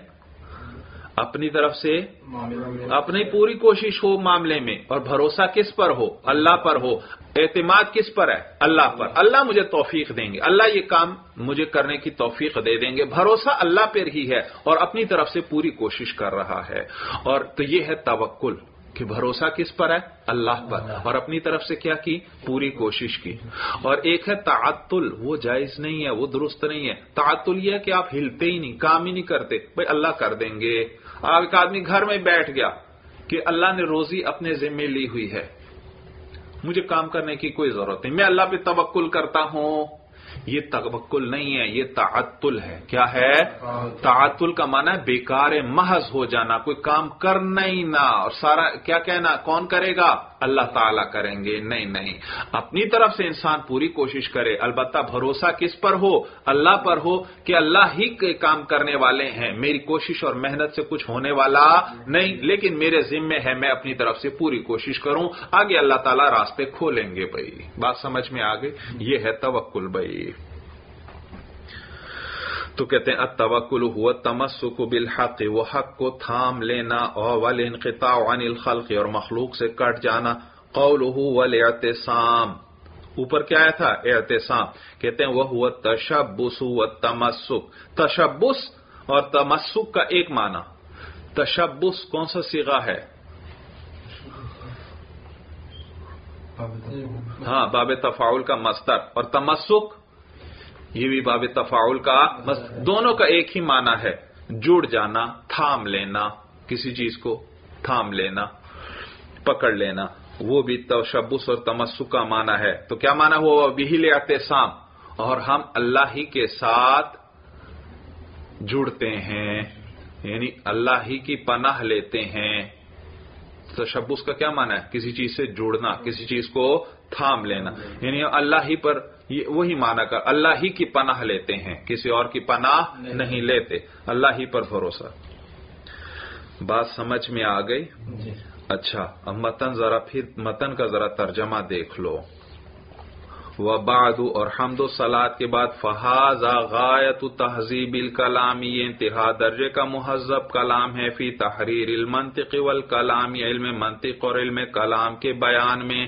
اپنی طرف سے اپنی پوری کوشش ہو معاملے میں، اور بھروسہ کس پر ہو؟ اللہ پر ہو. اعتماد کس پر ہے؟ اللہ پر. اللہ مجھے توفیق دیں گے، اللہ یہ کام مجھے کرنے کی توفیق دے دیں گے. بھروسہ اللہ پر ہی ہے اور اپنی طرف سے پوری کوشش کر رہا ہے. اور تو یہ ہے توکل، کہ بھروسہ کس پر ہے؟ اللہ پر، اور اپنی طرف سے کیا کی؟ پوری کوشش کی. اور ایک ہے تعطل، وہ جائز نہیں ہے، وہ درست نہیں ہے. تعطل یہ ہے کہ آپ ہلتے ہی نہیں، کام ہی نہیں کرتے. بھئی اللہ کر دیں گے. آپ ایک آدمی گھر میں بیٹھ گیا کہ اللہ نے روزی اپنے ذمہ لی ہوئی ہے، مجھے کام کرنے کی کوئی ضرورت نہیں، میں اللہ پہ توکل کرتا ہوں. یہ توکل نہیں ہے، یہ تعطل ہے. کیا ہے؟ تعطل کا معنی ہے بیکار محض ہو جانا، کوئی کام کرنا ہی نہ، اور سارا کیا کہنا کون کرے گا؟ اللہ تعالیٰ کریں گے. نہیں نہیں، اپنی طرف سے انسان پوری کوشش کرے، البتہ بھروسہ کس پر ہو؟ اللہ پر ہو، کہ اللہ ہی کے کام کرنے والے ہیں، میری کوشش اور محنت سے کچھ ہونے والا نہیں، لیکن میرے ذمے ہے میں اپنی طرف سے پوری کوشش کروں، آگے اللہ تعالیٰ راستے کھولیں گے. بھائی بات سمجھ میں آ گئی؟ یہ ہے توکل. بھائی تو کہتے ہیں التوکل هو التمسک بالحق، وہ حق کو تھام لینا، اور والانقطاع عن الخلق، اور مخلوق سے کٹ جانا. قوله والاعتصام، اوپر کیا آیا تھا؟ اعتصام. کہتے ہیں وهو التشبث والتمسک. تشبث اور تمسک کا ایک معنی. تشبث کون سا صیغہ ہے؟ ہاں، باب تفاعل کا مصدر. اور تمسک یہ بھی باب تفاعل کا مصدر. دونوں کا ایک ہی معنی ہے، جڑ جانا، تھام لینا، کسی چیز کو تھام لینا، پکڑ لینا. وہ بھی تشبث اور تمسک کا معنی ہے. تو کیا معنی ہوا؟ بہل اعتصام، اور ہم اللہ ہی کے ساتھ جڑتے ہیں، یعنی اللہ ہی کی پناہ لیتے ہیں. تشبث کا کیا معنی ہے؟ کسی چیز سے جڑنا، کسی چیز کو تھام لینا، یعنی اللہ ہی پر وہی معنی کا اللہ ہی کی پناہ لیتے ہیں، کسی اور کی پناہ نہیں لیتے، اللہ ہی پر بھروسہ. بات سمجھ میں آ گئی؟ اچھا، اب متن ذرا پھر متن کا ذرا ترجمہ دیکھ لو. وبعد اور حمد و صلات کے بعد فہذا غایت تہذیب الکلام، یہ انتہا درجے کا مہذب کلام ہے، فی تحریر المنطق والکلام، علم منطق اور علم کلام کے بیان میں،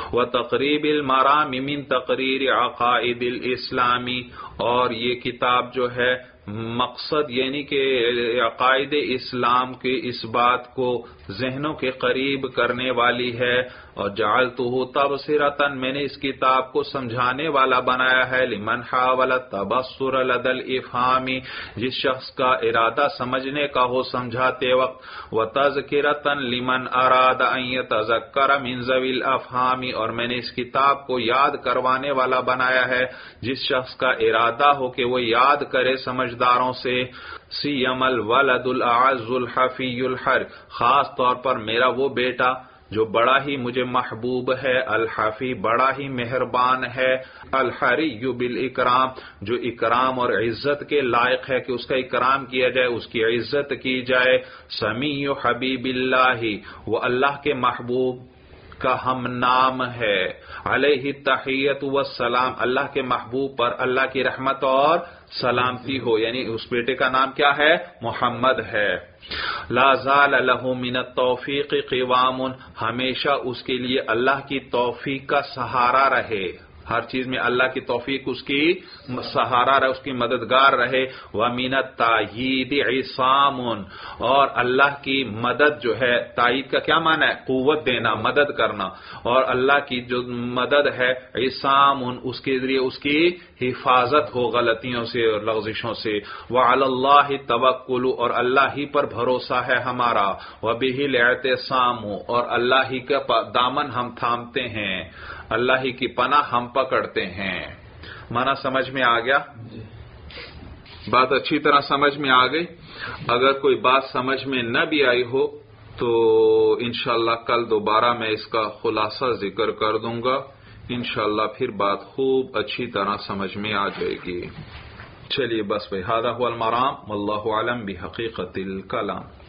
وتقریب المرام من تقریر عقائد الاسلامی، اور یہ کتاب جو ہے مقصد یعنی کہ عقائد اسلام کے اس بات کو ذہنوں کے قریب کرنے والی ہے، اور جعلتہ تبصرۃ، میں نے اس کتاب کو سمجھانے والا بنایا ہے، لمن حاول التبصر لدى الافہام، جس شخص کا ارادہ سمجھنے کا ہو سمجھاتے وقت، وتذکرۃ لمن اراد ان یتذکر من ذوی الافہام، اور میں نے اس کتاب کو یاد کروانے والا بنایا ہے جس شخص کا ارادہ ہو کہ وہ یاد کرے سمجھداروں سے، سیم الولد الاعز الحفی الحر، خاص طور پر میرا وہ بیٹا جو بڑا ہی مجھے محبوب ہے، الحفی بڑا ہی مہربان ہے، الحری بالاکرام جو اکرام اور عزت کے لائق ہے کہ اس کا اکرام کیا جائے، اس کی عزت کی جائے، سمیع حبیب اللہ، وہ اللہ کے محبوب کا ہم نام ہے، علیہ التحیۃ والسلام، اللہ کے محبوب پر اللہ کی رحمت اور سلامتی ہو، یعنی اس بیٹے کا نام کیا ہے؟ محمد ہے۔ لا زال له من التوفیق قوام، ہمیشہ اس کے لیے اللہ کی توفیق کا سہارا رہے، ہر چیز میں اللہ کی توفیق اس کی سہارا رہے، اس کی مددگار رہے، وَمِنَ التَّأْیِیدِ عِصَامٌ، اور اللہ کی مدد جو ہے، تائید کا کیا معنی ہے؟ قوت دینا، مدد کرنا، اور اللہ کی جو مدد ہے عصام، اس کے ذریعے اس کی حفاظت ہو غلطیوں سے اور لغزشوں سے، وَعَلَى اللَّهِ التَّوَکُّلُ، اور اللہ ہی پر بھروسہ ہے ہمارا، وَبِهِ الْاعْتِصَامُ، اور اللہ ہی کا دامن ہم تھامتے ہیں، اللہ ہی کی پناہ ہم پکڑتے ہیں۔ معنی سمجھ میں آ گیا؟ بات اچھی طرح سمجھ میں آ گئی؟ اگر کوئی بات سمجھ میں نہ بھی آئی ہو تو انشاءاللہ کل دوبارہ میں اس کا خلاصہ ذکر کر دوں گا، انشاءاللہ پھر بات خوب اچھی طرح سمجھ میں آ جائے گی۔ چلیے بس بھائی، ھذا ھو المرام واللہ اعلم بحقیقت الکلام۔